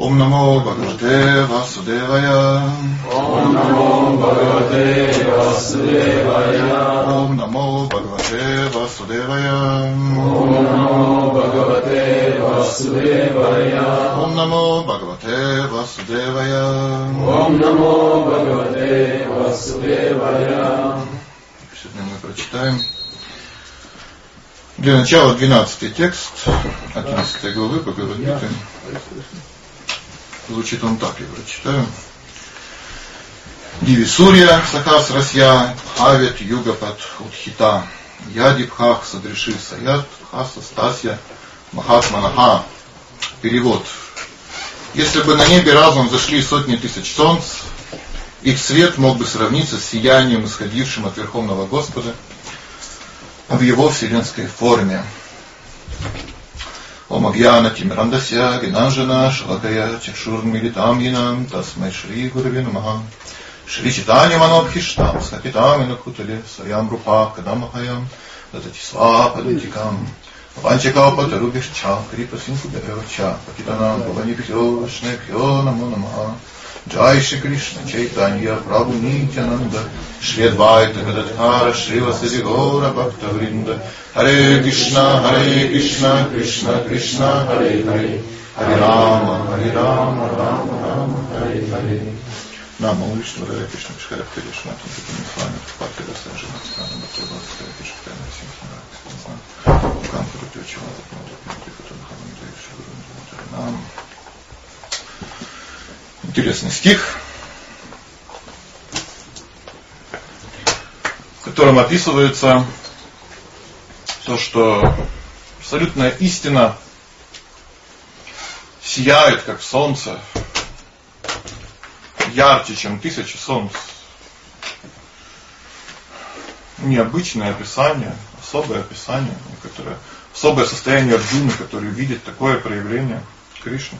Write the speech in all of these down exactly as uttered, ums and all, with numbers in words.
Om Namo Bhagavate Vasudevaya. Om Namo Bhagavate Vasudevaya. Om Namo Bhagavate Vasudevaya. Om Namo Bhagavate Vasudevaya. Om Namo Bhagavate Vasudevaya. Om Namo Bhagavate Vasudevaya. Сегодня мы прочитаем для начала двенадцатый текст одиннадцатой главы Бхагавад-гиты. Звучит он так, я прочитаю. Диви Сурья, Сахасрасья, Бхавет, Югапат, Удхита, Ядибхах, Садреши, Саят, Хаса, Стасья, Махатманаха. Перевод. Если бы на небе разом зашли сотни тысяч солнц, их свет мог бы сравниться с сиянием, исходившим от Верховного Господа в его вселенской форме. Om Agyana Timrandasya Ginanjana Shalakaya Chakshurn Militam Yinam Tasmai Shri Gurave Namaha Shri Chaitanya Manobhishtam Sakitam Inakutale Sayam Rupa Kadamahayam Dadati Swaha Padantikam Vanchakaupatarubhishcha Kripa Sinkubhavacha Patitanam Bhavanibhyo Vaishnavibhyo Namo Namaha Jai Shri Krishna Chaitanya Prabhu Nityananda Shri Advaita Gadadhara Shri Vasadi Gaura Bhakta Vrinda Hare Krishna Hare Krishna Krishna Krishna Hare Hare Hare Rama Hare Rama Rama Rama Hare Hare Namo Vishnu Hare Krishna Hare Krishna Tukumi Swami Bhakti Rasa Janatana Bhakti Rasa Krishna Simha Ukam Purutyochi Nam. Интересный стих, в котором описывается то, что абсолютная истина сияет, как солнце, ярче, чем тысячи солнц. Необычное описание, особое описание, которое, особое состояние Арджуны, который видит такое проявление Кришны.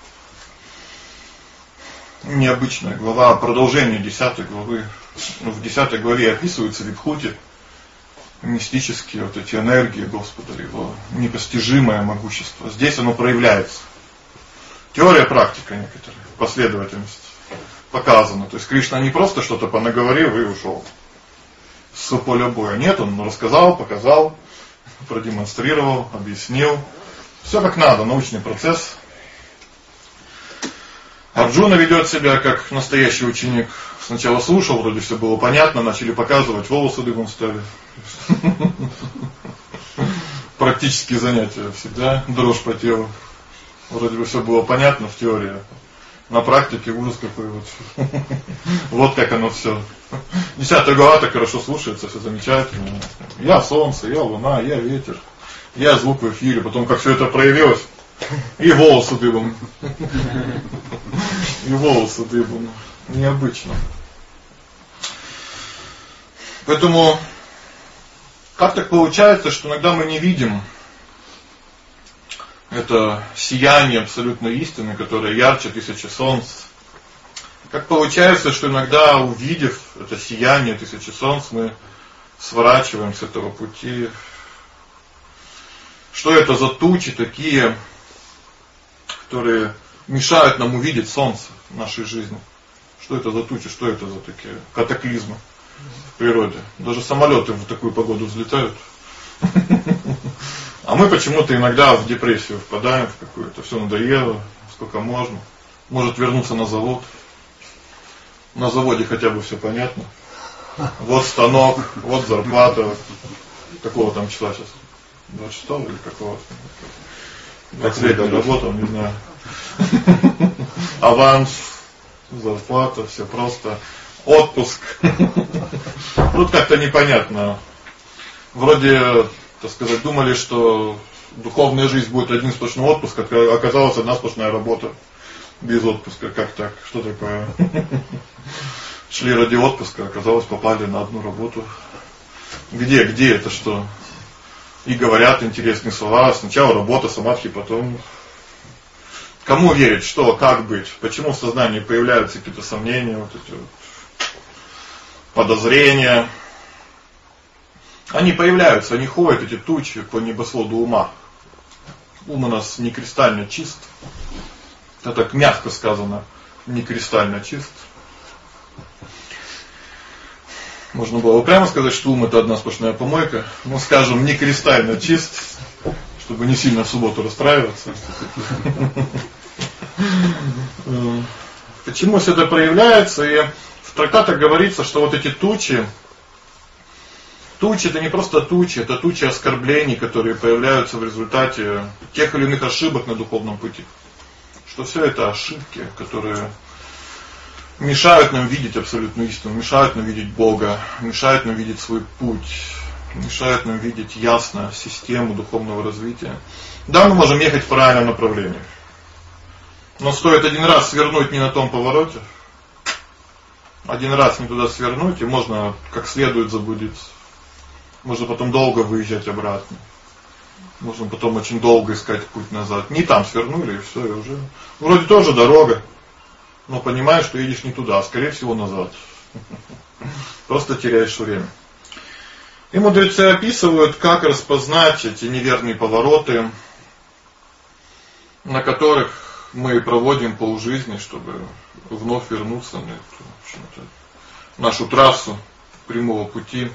Необычная глава, продолжение десятой главы. В десятой главе описываются вибхути, мистические вот эти энергии Господа, его непостижимое могущество. Здесь оно проявляется. Теория, практика некоторая, последовательность показана. То есть Кришна не просто что-то понаговорил и ушел с поля боя. Нет, он рассказал, показал, продемонстрировал, объяснил. Все как надо, научный процесс. Арджуна ведет себя как настоящий ученик. Сначала слушал, вроде все было понятно, начали показывать, волосы дыбом стали. Практические занятия всегда, дрожь по телу. Вроде бы все было понятно в теории. На практике ужас какой вот. Вот как оно все. Десятая глава так хорошо слушается, все замечательно. Я солнце, я луна, я ветер, я звук в эфире. Потом как все это проявилось. И волосы дыбом. И волосы дыбом. Необычно. Поэтому как так получается, что иногда мы не видим это сияние абсолютной истины, которое ярче тысячи солнц. Как получается, что иногда, увидев это сияние тысячи солнц, мы сворачиваем с этого пути. Что это за тучи такие, которые мешают нам увидеть солнце в нашей жизни? Что это за тучи, что это за такие катаклизмы в природе? Даже самолеты в такую погоду взлетают. А мы почему-то иногда в депрессию впадаем, в какую-то, все надоело, сколько можно. Может вернуться на завод. На заводе хотя бы все понятно. Вот станок, вот зарплата. Какого там числа сейчас? двадцать шестого или какого? Последняя работа, не знаю. Аванс, зарплата, все просто. Отпуск. Тут как-то непонятно. Вроде, так сказать, думали, что духовная жизнь будет один сплошной отпуск, а оказалась одна сплошная работа. Без отпуска. Как так? Что такое? Шли ради отпуска, оказалось, попали на одну работу. Где? Где это что? И говорят интересные слова. Сначала работа, самадхи, потом... Кому верить? Что? Как быть? Почему в сознании появляются какие-то сомнения, вот эти вот подозрения? Они появляются, они ходят, эти тучи, по небосводу ума. Ум у нас не кристально чист. это так мягко сказано, не кристально чист. Можно было прямо сказать, что ум это одна сплошная помойка, но скажем, не кристально чист, чтобы не сильно в субботу расстраиваться. Почему все это проявляется? И в трактатах говорится, что вот эти тучи, тучи это не просто тучи, это тучи оскорблений, которые появляются в результате тех или иных ошибок на духовном пути. Что все это ошибки, которые мешают нам видеть абсолютную истину, мешают нам видеть Бога, мешают нам видеть свой путь, мешают нам видеть ясно систему духовного развития. Да, мы можем ехать в правильном направлении. Но стоит один раз свернуть не на том повороте, один раз не туда свернуть, и можно как следует заблудиться. Можно потом долго выезжать обратно. Можно потом очень долго искать путь назад. Не там свернули, и все, и уже вроде тоже дорога, но понимаешь, что едешь не туда, а скорее всего назад. Просто теряешь время. И мудрецы описывают, как распознать эти неверные повороты, на которых мы проводим полжизни, чтобы вновь вернуться на эту, в общем-то, нашу трассу прямого пути.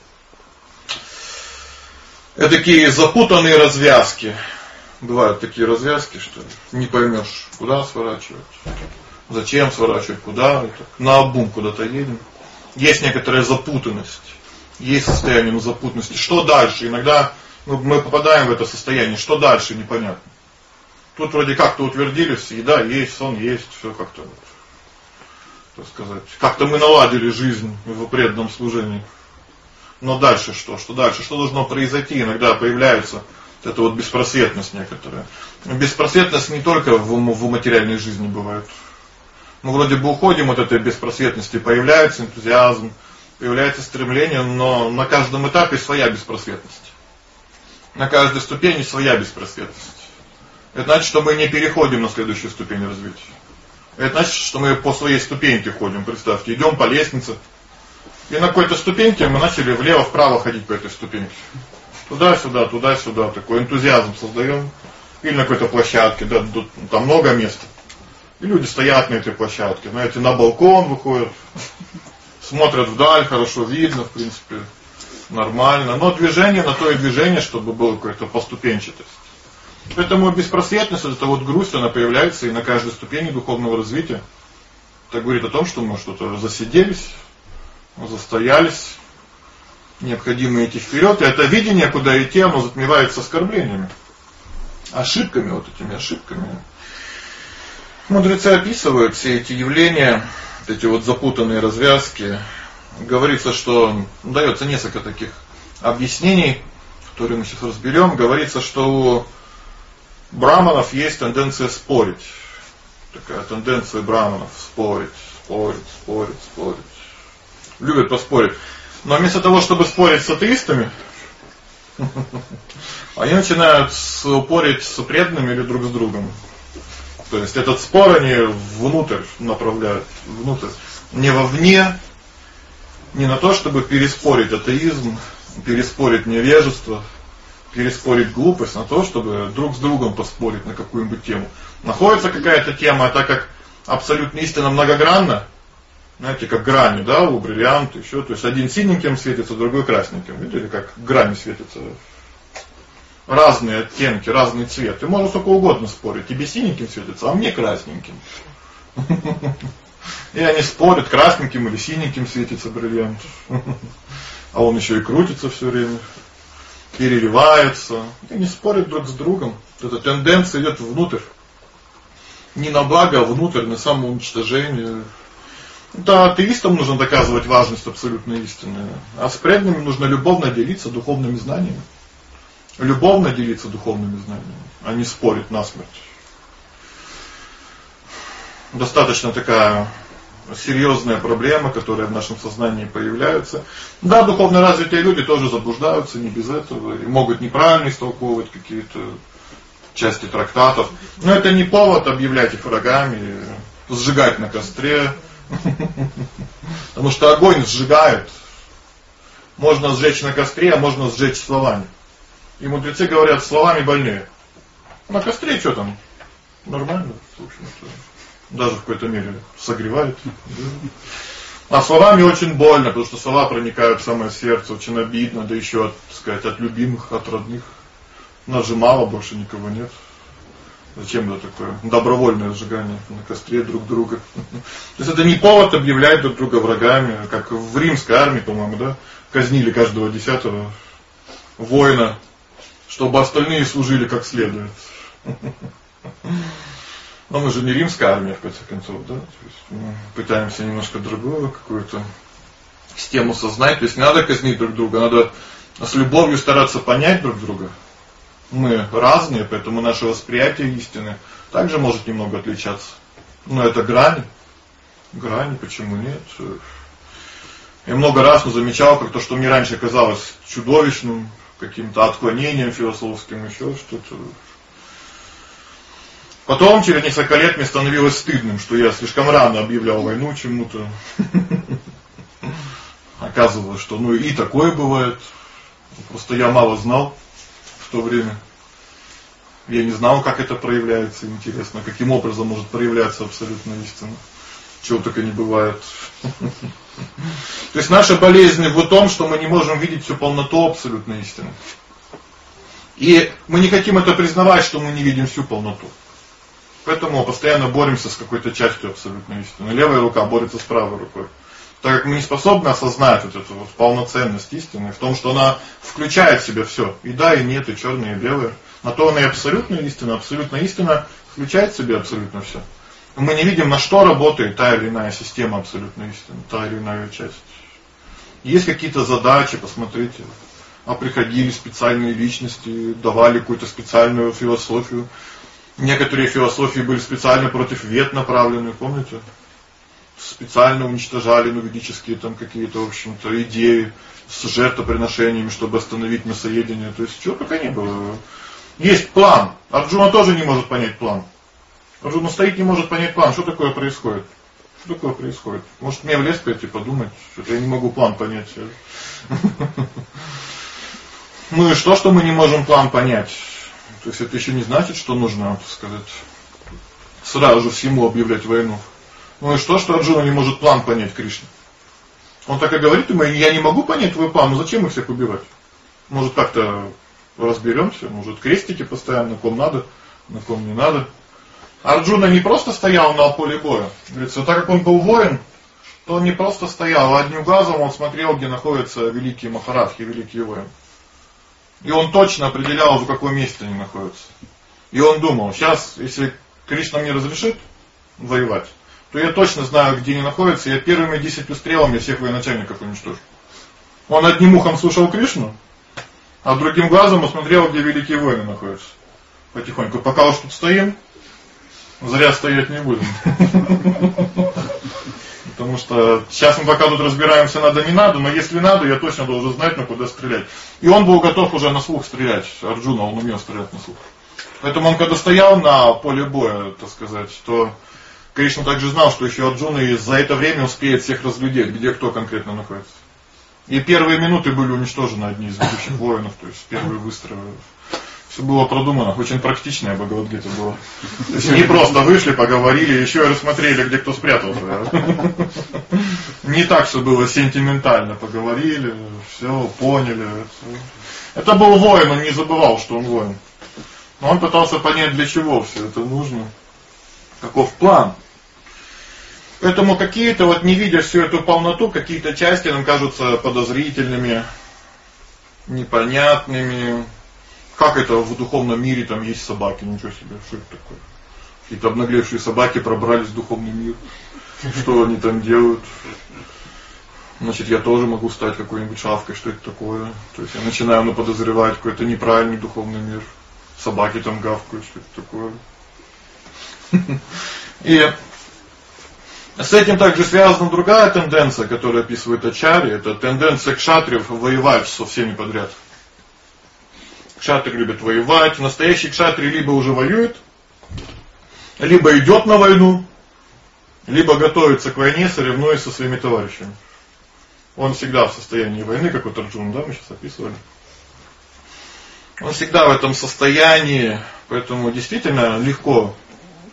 Это такие запутанные развязки. Бывают такие развязки, что не поймешь, куда сворачивать, зачем сворачивать, куда, и так, наобум куда-то едем. Есть некоторая запутанность, есть состояние запутанности. Что дальше? Иногда мы попадаем в это состояние, что дальше непонятно. Тут вроде как-то утвердились, еда есть, сон есть, все как-то, вот, так сказать, как-то мы наладили жизнь в преданном служении. Но дальше что? Что дальше? Что должно произойти? Иногда появляется эта вот беспросветность некоторая. Беспросветность не только в, в материальной жизни бывает. Мы вроде бы уходим от этой беспросветности, появляется энтузиазм, появляется стремление, но на каждом этапе своя беспросветность. На каждой ступени своя беспросветность. Это значит, что мы не переходим на следующую ступень развития. Это значит, что мы по своей ступеньке ходим. Представьте, идем по лестнице, и на какой-то ступеньке мы начали влево-вправо ходить по этой ступеньке. Туда-сюда, туда-сюда, такой энтузиазм создаем. Или на какой-то площадке, да, там много места. И люди стоят на этой площадке, знаете, на балкон выходят, смотрят вдаль, хорошо видно, в принципе, нормально. Но движение на то и движение, чтобы было какое-то поступенчатость. Поэтому беспросветность, это вот грусть, она появляется и на каждой ступени духовного развития. Это говорит о том, что мы что-то засиделись, застоялись, необходимо идти вперед. И это видение, куда идти, оно затмевается оскорблениями, ошибками, вот этими ошибками. Мудрецы описывают все эти явления, эти вот запутанные развязки. Говорится, что дается несколько таких объяснений, которые мы сейчас разберем. Говорится, что у браманов есть тенденция спорить. Такая тенденция браманов спорить, спорить, спорить, спорить. Любят поспорить. Но вместо того, чтобы спорить с атеистами, они начинают спорить с преданными или друг с другом. То есть этот спор они внутрь направляют, внутрь, не вовне, не на то, чтобы переспорить атеизм, переспорить невежество, переспорить глупость, на то, чтобы друг с другом поспорить на какую-нибудь тему. Находится какая-то тема, а так как абсолютно истина многогранна, знаете, как грани, да, у бриллианта, еще, то есть один синеньким светится, другой красненьким. Видели, как грани светятся? Разные оттенки, разный цвет. И можно сколько угодно спорить. Тебе синеньким светится, а мне красненьким. И они спорят, красненьким или синеньким светится бриллиант. А он еще и крутится все время, переливается. И они спорят друг с другом. Эта тенденция идет внутрь. Не на благо, а внутрь, на самоуничтожение. Да, атеистам нужно доказывать важность абсолютной истины. А с преданными нужно любовно делиться духовными знаниями. Любовно делиться духовными знаниями, а не спорить насмерть. Достаточно такая серьезная проблема, которая в нашем сознании появляется. Да, духовно развитые люди тоже заблуждаются, не без этого, и могут неправильно истолковывать какие-то части трактатов. Но это не повод объявлять их врагами, сжигать на костре. Потому что огонь сжигает. Можно сжечь на костре, а можно сжечь словами. И мудрецы говорят, словами больнее. На костре что там? Нормально, в общем-то. Даже в какой-то мере согревает. А словами очень больно, потому что слова проникают в самое сердце, очень обидно, да еще, так сказать, от любимых, от родных. Нас же мало, больше никого нет. Зачем это такое добровольное сжигание на костре друг друга? То есть это не повод объявлять друг друга врагами, как в римской армии, по-моему, да, казнили каждого десятого воина, чтобы остальные служили как следует. Но мы же не римская армия, в конце концов, да? То есть мы пытаемся немножко другую какую-то систему сознать. То есть не надо казнить друг друга, надо с любовью стараться понять друг друга. Мы разные, поэтому наше восприятие истины также может немного отличаться. Но это грани. Грани, почему нет? Я много раз замечал, как то, что мне раньше казалось чудовищным, каким-то отклонением философским, еще что-то. Потом, через несколько лет, мне становилось стыдным, что я слишком рано объявлял войну чему-то. Оказывалось, что ну и такое бывает. Просто я мало знал в то время. Я не знал, как это проявляется, интересно, каким образом может проявляться абсолютная истина. Чего только не бывает. То есть наша болезнь в том, что мы не можем видеть всю полноту абсолютной истины. И мы не хотим это признавать, что мы не видим всю полноту. Поэтому постоянно боремся с какой-то частью абсолютной истины. Левая рука борется с правой рукой. Так как мы не способны осознать вот эту вот полноценность истины, в том, что она включает в себя все. И да, и нет, и черное, и белое. На то она и абсолютная истина. Абсолютная истина включает в себя абсолютно все. Мы не видим, на что работает та или иная система абсолютной истины, та или иная часть. Есть какие-то задачи, посмотрите. А приходили специальные личности, давали какую-то специальную философию. Некоторые философии были специально против вет направлены, помните? Специально уничтожали ну, ведические там какие-то, в общем-то, идеи с жертвоприношениями, чтобы остановить мясоедение. То есть, чего только не было. Есть план. Арджуна тоже не может понять план. Арджуна стоит, не может понять план. Что такое происходит? Что такое происходит? Может, мне в лес пойти подумать, что я не могу план понять. Ну и что, что мы не можем план понять? То есть это еще не значит, что нужно, так сказать, сразу же всему объявлять войну. Ну и что, что Арджуна не может план понять Кришны? Он так и говорит ему: я не могу понять твой план, но зачем их всех убивать? Может как-то разберемся, может крестики постоянно, на ком надо, на ком не надо. Арджуна не просто стоял на поле боя. Говорится, так как он был воин, то он не просто стоял, а одним глазом он смотрел, где находятся великие махарадхи, великие воины. И он точно определял, в каком месте они находятся. И он думал, сейчас, если Кришна мне разрешит воевать, то я точно знаю, где они находятся, и я первыми десятью стрелами всех военачальников уничтожу. Он одним ухом слушал Кришну, а другим глазом осмотрел, где великие воины находятся. Потихоньку. Пока уж тут стоим, зря стоять не будем. Потому что сейчас мы пока тут разбираемся, надо не надо, но если надо, я точно должен знать, на куда стрелять. И он был готов уже на слух стрелять. Арджуна, он умел стрелять на слух. Поэтому он когда стоял на поле боя, так сказать, то Кришна также знал, что еще Арджуна и за это время успеет всех разглядеть, где кто конкретно находится. И первые минуты были уничтожены одни из ведущих воинов, то есть первые выстрелы. Все было продумано, очень практичная Бхагавад-гита была. То есть не просто вышли, поговорили, еще и рассмотрели, где кто спрятался. Не так, что было сентиментально. Поговорили, все, поняли. Это был воин, он не забывал, что он воин. Но он пытался понять, для чего все это нужно. Каков план. Поэтому какие-то, вот не видя всю эту полноту, какие-то части нам кажутся подозрительными, непонятными. Как это в духовном мире там есть собаки? Ничего себе, что это такое? Какие-то обнаглевшие собаки пробрались в духовный мир. Что они там делают? Значит, я тоже могу стать какой-нибудь шавкой, что это такое? То есть я начинаю ну, подозревать какой-то неправильный духовный мир. Собаки там гавкают, что это такое? И с этим также связана другая тенденция, которую описывает Ачарья. Это тенденция кшатриев воевать со всеми подряд. Кшатри любят воевать. Настоящий кшатри либо уже воюет, либо идет на войну, либо готовится к войне, соревнуясь со своими товарищами. Он всегда в состоянии войны, как вот Арджуна, да, мы сейчас описывали. Он всегда в этом состоянии, поэтому действительно легко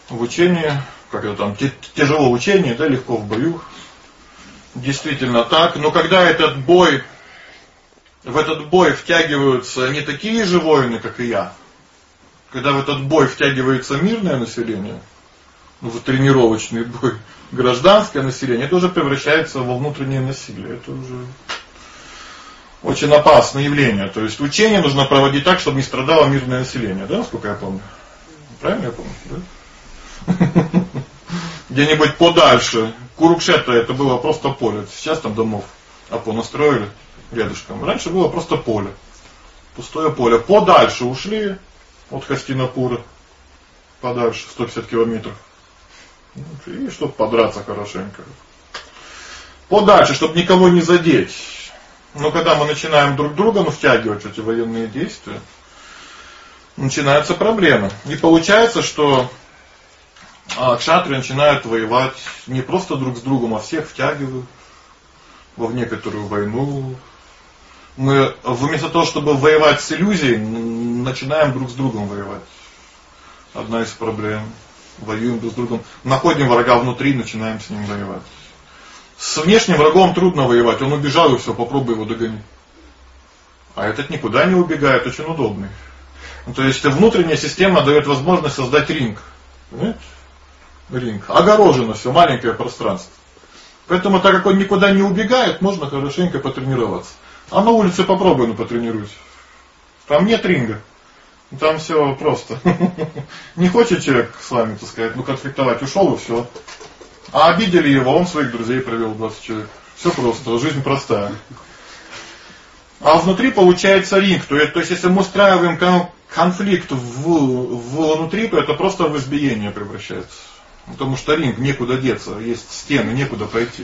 в учении, как это там, тяжело в учении, да, легко в бою. Действительно так. Но когда этот бой, в этот бой втягиваются не такие же воины, как и я, когда в этот бой втягивается мирное население, в тренировочный бой, гражданское население, это уже превращается во внутреннее насилие. Это уже очень опасное явление. То есть учение нужно проводить так, чтобы не страдало мирное население, да, насколько я помню. Правильно я помню, да? Где-нибудь подальше. Курукшетра это было просто поле. Сейчас там домов понастроили рядышком. Раньше было просто поле. Пустое поле. Подальше ушли от Хастинапура. Подальше, сто пятьдесят километров. И чтобы подраться хорошенько. Подальше, чтобы никого не задеть. Но когда мы начинаем друг друга ну, втягивать в эти военные действия, начинаются проблемы. И получается, что а, кшатры начинают воевать не просто друг с другом, а всех втягивают в некоторую войну. Мы вместо того, чтобы воевать с иллюзией, начинаем друг с другом воевать. Одна из проблем. Воюем друг с другом. Находим врага внутри, начинаем с ним воевать. С внешним врагом трудно воевать. Он убежал и все, попробуй его догонить. А этот никуда не убегает, очень удобный. То есть внутренняя система дает возможность создать ринг. Понимаете? Ринг. Огорожено все, маленькое пространство. Поэтому, так как он никуда не убегает, можно хорошенько потренироваться. А на улице попробуй, ну потренируйся. Там нет ринга. Там все просто. Не хочет человек с вами, так сказать, ну конфликтовать, ушел и все. А обидели его, он своих друзей провел, двадцать человек. Все просто, жизнь простая. А внутри получается ринг. То есть, то есть если мы устраиваем конфликт в, внутри, то это просто в избиение превращается. Потому что ринг, некуда деться, есть стены, некуда пройти.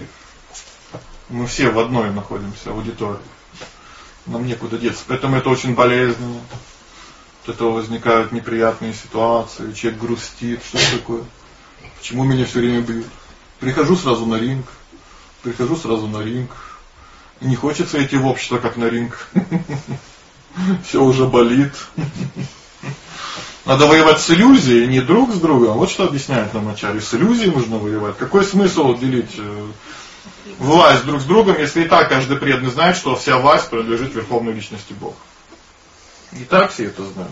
Мы все в одной находимся, в аудитории. Нам некуда деться. Поэтому это очень болезненно. От этого возникают неприятные ситуации, человек грустит, что такое. Почему меня все время бьют? Прихожу сразу на ринг. Прихожу сразу на ринг. И не хочется идти в общество, как на ринг. Все уже болит. Надо воевать с иллюзией, не друг с другом. Вот что объясняет нам начале. С иллюзией нужно воевать. Какой смысл делить власть друг с другом, если и так каждый преданный знает, что вся власть принадлежит Верховной Личности Бога. И так все это знают.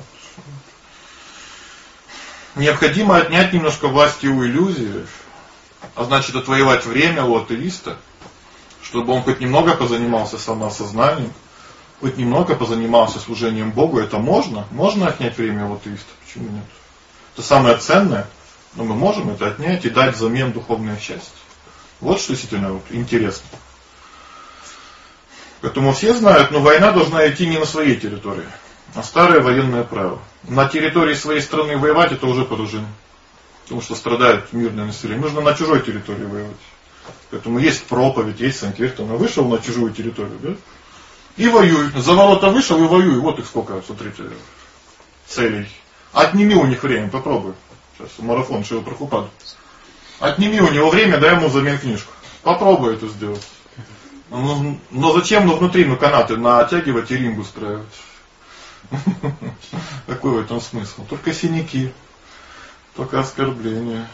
Необходимо отнять немножко власти у иллюзии, а значит отвоевать время у атеиста, чтобы он хоть немного позанимался самоосознанием, хоть немного позанимался служением Богу. Это можно? Можно отнять время у атеиста? Почему нет? Это самое ценное, но мы можем это отнять и дать взамен духовное счастье. Вот что действительно вот интересно. Поэтому все знают, но война должна идти не на своей территории, а старое военное право. На территории своей страны воевать это уже поражение. Потому что страдает мирное население. Нужно на чужой территории воевать. Поэтому есть проповедь, есть санкиртан. Вышел на чужую территорию, да? И воюй. За ворота вышел и воюй. Вот их сколько, смотрите, целей. Отними у них время, попробуй. Сейчас марафон Шрила Прабхупады. Отними у него время, дай ему взамен книжку. Попробуй это сделать. Но, но зачем ну, внутри ну, канаты натягивать и ринг устраивать? Какой в этом смысл? Только синяки, только оскорбления.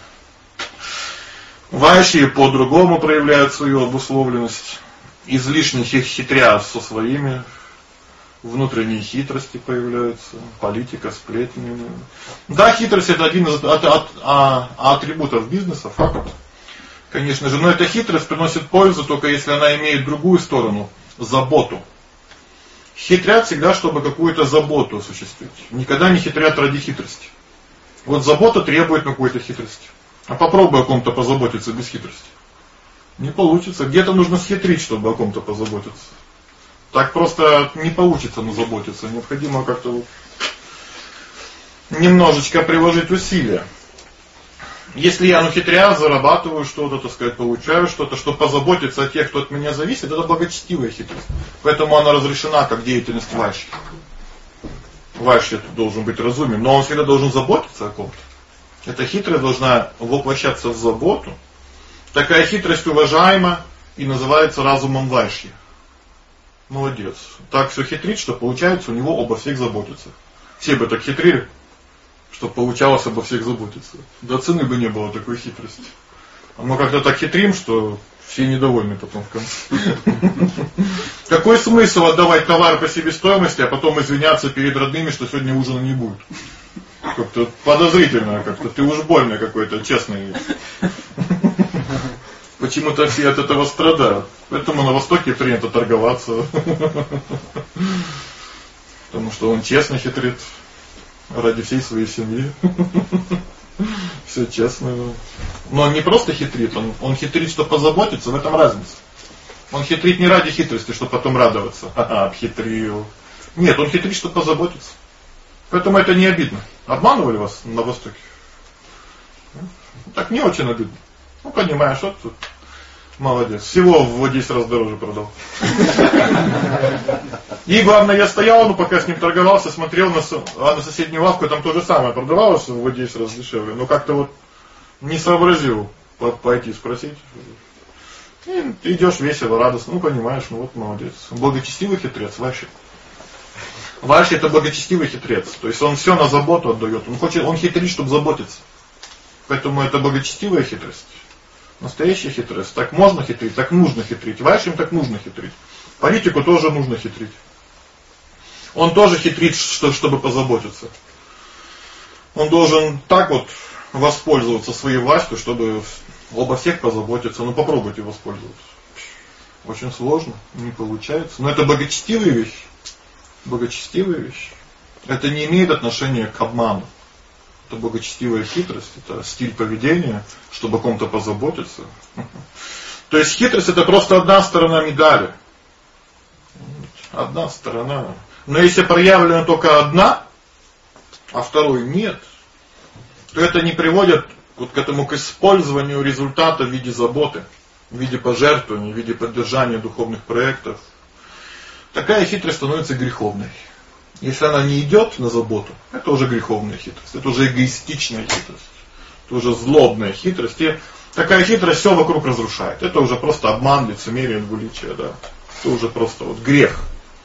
Вайши по-другому проявляют свою обусловленность. Излишне хитря со своими. Внутренние хитрости появляются. Политика, сплетни. Да, хитрость это один из от, от, от, атрибутов бизнеса, факт. Конечно же, но эта хитрость приносит пользу только если она имеет другую сторону, заботу. Хитрят всегда, чтобы какую-то заботу осуществить. Никогда не хитрят ради хитрости. Вот забота требует какой-то хитрости. А попробуй о ком-то позаботиться без хитрости. Не получится. Где-то нужно схитрить, чтобы о ком-то позаботиться. Так просто не получится ну, заботиться. Необходимо как-то немножечко приложить усилия. Если я ну хитря, зарабатываю что-то, так сказать, получаю что-то, чтобы позаботиться о тех, кто от меня зависит, это благочестивая хитрость. Поэтому она разрешена как деятельность вайши. Вайши должен быть разумен, но он всегда должен заботиться о ком-то. Эта хитрость должна воплощаться в заботу. Такая хитрость уважаема и называется разумом вайши. Молодец. Так все хитрит, что получается у него обо всех заботиться. Все бы так хитрили. чтобы получалось обо всех заботиться. До цены бы не было такой хитрости. А мы как-то так хитрим, что все недовольны потом в конце. Какой смысл отдавать товар по себестоимости, а потом извиняться перед родными, что сегодня ужина не будет? Как-то подозрительно, как-то ты уж больно какой-то, честный. Почему-то все от этого страдают. Поэтому на Востоке принято торговаться. Потому что он честно хитрит ради всей своей семьи. Все честно. Но он не просто хитрит, он, он хитрит, чтобы позаботиться, в этом разница. Он хитрит не ради хитрости, чтобы потом радоваться. Ага, обхитрил. Нет, он хитрит, чтобы позаботиться. Поэтому это не обидно. Обманывали вас на Востоке? Так не очень обидно. Ну, понимаешь, вот тут. Молодец. Всего в десять раз дороже продал. И главное, я стоял, ну пока с ним торговался, смотрел на, а на соседнюю лавку, там то же самое продавалось в десять раз дешевле. Но как-то вот не сообразил пойти спросить. И идешь весело, радостно, ну понимаешь, ну вот молодец. Благочестивый хитрец, вообще. Вообще это благочестивый хитрец. То есть он все на заботу отдает. Он хочет, он хитрит, чтобы заботиться. Поэтому это благочестивая хитрость. Настоящая хитрость. Так можно хитрить, так нужно хитрить. Вашим так нужно хитрить. Политику тоже нужно хитрить. Он тоже хитрит, чтобы позаботиться. Он должен так вот воспользоваться своей властью, чтобы обо всех позаботиться. Ну попробуйте воспользоваться. Очень сложно, не получается. Но это благочестивые вещи. Благочестивые вещи. Это не имеет отношения к обману. Это благочестивая хитрость, это стиль поведения, чтобы о ком-то позаботиться. То есть хитрость это просто одна сторона медали. Одна сторона. Но если проявлена только одна, а второй нет, то это не приводит вот к этому, к использованию результата в виде заботы, в виде пожертвований, в виде поддержания духовных проектов. Такая хитрость становится греховной. Если она не идет на заботу, это уже греховная хитрость, это уже эгоистичная хитрость, это уже злобная хитрость. И такая хитрость все вокруг разрушает. Это уже просто обман, лицемерие, двуличие, да. Это уже просто вот грех.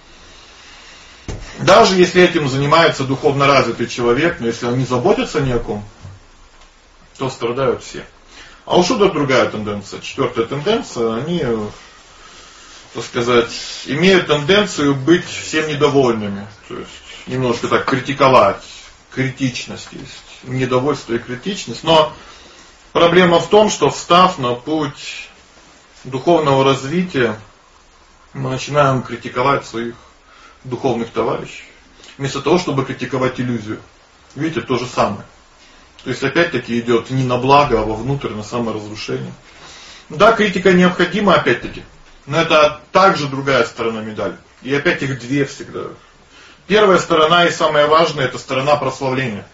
Даже если этим занимается духовно развитый человек, но если он не заботится ни о ком, то страдают все. А уж это другая тенденция. Четвертая тенденция, они, так сказать, имеют тенденцию быть всем недовольными. То есть немножко так критиковать. Критичность есть. Недовольство и критичность. Но проблема в том, что встав на путь духовного развития, мы начинаем критиковать своих духовных товарищей. Вместо того, чтобы критиковать иллюзию. Видите, то же самое. То есть опять-таки идет не на благо, а вовнутрь, на саморазрушение. Да, критика необходима опять-таки. Но это также другая сторона медали. И опять их две всегда. Первая сторона и самая важная, это сторона прославления.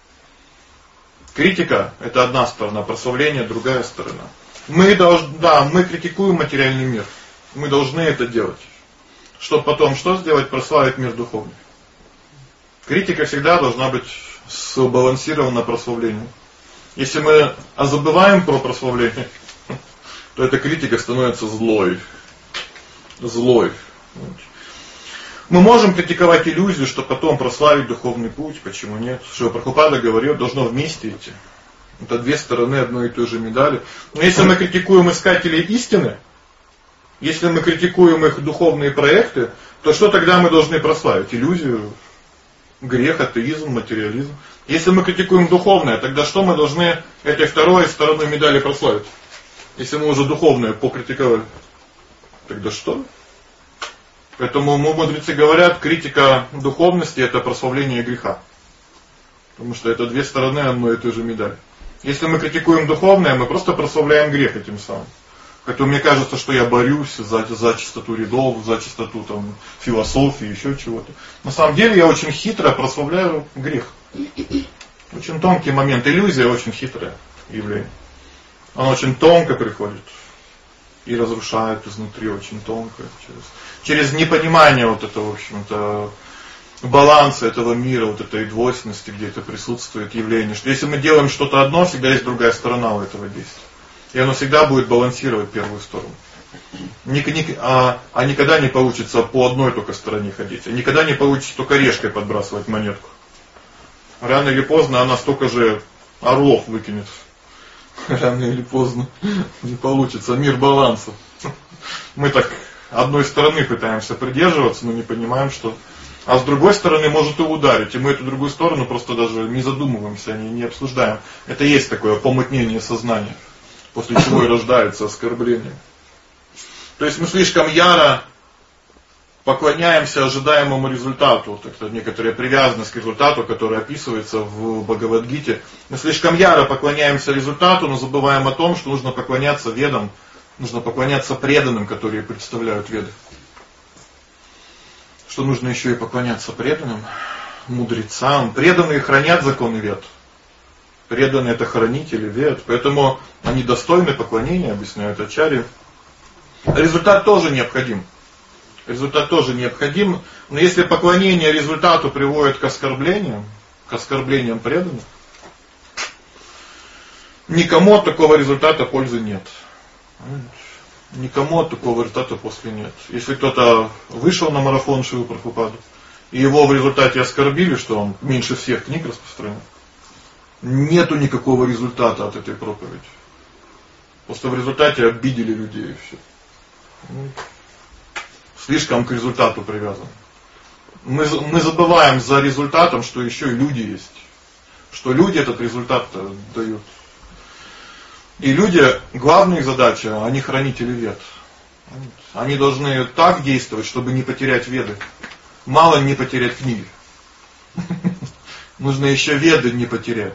Критика это одна сторона, прославление другая сторона. Мы должны, да, мы критикуем материальный мир. Мы должны это делать. Чтобы потом что сделать? Прославить мир духовный. Критика всегда должна быть сбалансирована прославлением. Если мы забываем про прославление, то эта критика становится злой. Злой. Мы можем критиковать иллюзию, чтобы потом прославить духовный путь. Почему нет? Что Прабхупада говорил, должно вместе идти. Это две стороны одной и той же медали. Но если мы критикуем искателей истины, если мы критикуем их духовные проекты, то что тогда мы должны прославить? Иллюзию, грех, атеизм, материализм. Если мы критикуем духовное, тогда что мы должны этой второй стороной медали прославить? Если мы уже духовное покритиковали, тогда что? Поэтому мудрецы говорят, критика духовности это прославление греха. Потому что это две стороны одной и той же медали. Если мы критикуем духовное, мы просто прославляем грех этим самым. Поэтому мне кажется, что я борюсь за, за чистоту рядов, за чистоту там, философии, еще чего-то. На самом деле я очень хитро прославляю грех. Очень тонкий момент. Иллюзия очень хитрое явление. Она очень тонко приходит и разрушает изнутри очень тонко. Через, через непонимание вот этого, в общем-то, баланса этого мира, вот этой двойственности, где это присутствует явление. Что если мы делаем что-то одно, всегда есть другая сторона у этого действия. И оно всегда будет балансировать первую сторону. Ник, ник, а, а никогда не получится по одной только стороне ходить. А никогда не получится только решкой подбрасывать монетку. Рано или поздно она столько же орлов выкинет. Рано или поздно не получится. Мир баланса. Мы так одной стороны пытаемся придерживаться, но не понимаем, что... А с другой стороны может и ударить. И мы эту другую сторону просто даже не задумываемся, не, не обсуждаем. Это есть такое помутнение сознания, после чего и рождается оскорбление. То есть мы слишком яро поклоняемся ожидаемому результату. Вот это некоторая привязанность к результату, которая описывается в Бхагавад-гите. Мы слишком яро поклоняемся результату, но забываем о том, что нужно поклоняться ведам, нужно поклоняться преданным, которые представляют веды. Что нужно еще и поклоняться преданным, мудрецам. Преданные хранят законы вед. Преданные — это хранители вед. Поэтому они достойны поклонения, объясняют ачарьи. Результат тоже необходим. Результат тоже необходим. Но если поклонение результату приводит к оскорблениям, к оскорблениям преданных, никому от такого результата пользы нет. Никому от такого результата после нет. Если кто-то вышел на марафон Шрилы Прабхупады, и его в результате оскорбили, что он меньше всех книг распространял, нету никакого результата от этой проповеди. Просто в результате обидели людей и все. Слишком к результату привязан. Мы, мы забываем за результатом, что еще и люди есть. Что люди этот результат дают. И люди, главная их задача, они хранители вед. Они должны так действовать, чтобы не потерять веды. Мало не потерять книги. Нужно еще веды не потерять.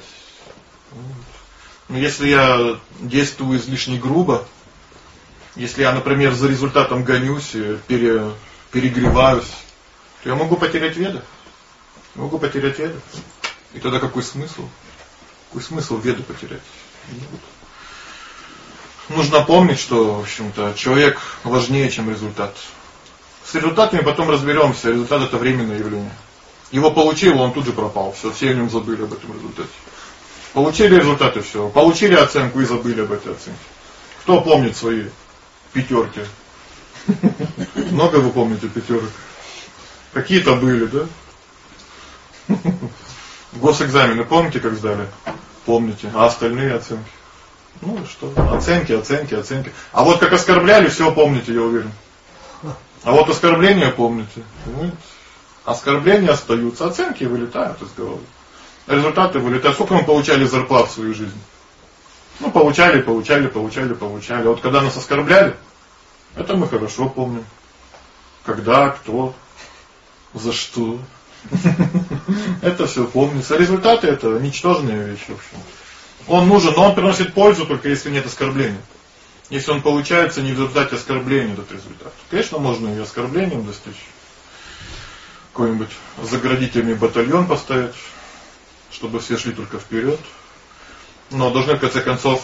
Но если я действую излишне грубо, если я, например, за результатом гонюсь, пере, перегреваюсь, то я могу потерять веды. Могу потерять веды. И тогда какой смысл? Какой смысл веды потерять? Нужно помнить, что, в общем-то, человек важнее, чем результат. С результатами потом разберемся. Результат — это временное явление. Его получил, он тут же пропал. Все, все о нем забыли об этом результате. Получили результаты, все. Получили оценку и забыли об этой оценке. Кто помнит свои пятерки? Много вы помните пятерок? Какие-то были, да? Госэкзамены помните, как сдали? Помните. А остальные оценки? Ну что, оценки, оценки, оценки. А вот как оскорбляли, все помните, я уверен. А вот оскорбления помните. Понимаете? Оскорбления остаются, оценки вылетают из головы. Результаты вылетают. Сколько мы получали зарплат в свою жизнь? Ну, получали, получали, получали, получали. А вот когда нас оскорбляли, это мы хорошо помним. Когда, кто, за что. Это все помнится. Результаты — это ничтожная вещь, в общем. Он нужен, но он приносит пользу только если нет оскорбления. Если он получается не в результате оскорбления, этот результат. Конечно, можно и оскорблением достичь. Какой-нибудь заградительный батальон поставить, чтобы все шли только вперед. Но должны в конце концов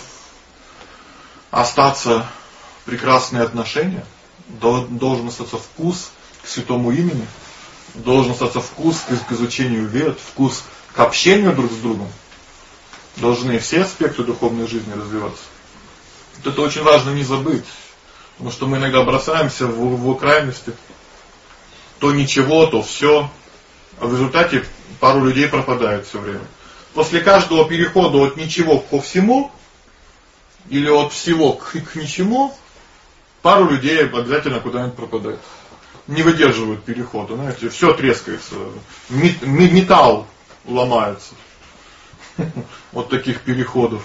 остаться прекрасные отношения. Должен остаться вкус к святому имени. Должен остаться вкус к изучению вед, вкус к общению друг с другом. Должны все аспекты духовной жизни развиваться. Вот это очень важно не забыть. Потому что мы иногда бросаемся в, в крайности. То ничего, то все. А в результате пару людей пропадает все время. После каждого перехода от ничего ко всему, или от всего к, к ничему, пару людей обязательно куда-нибудь пропадает. Не выдерживают перехода. Знаете, все трескается. Металл ломается. Вот таких переходов.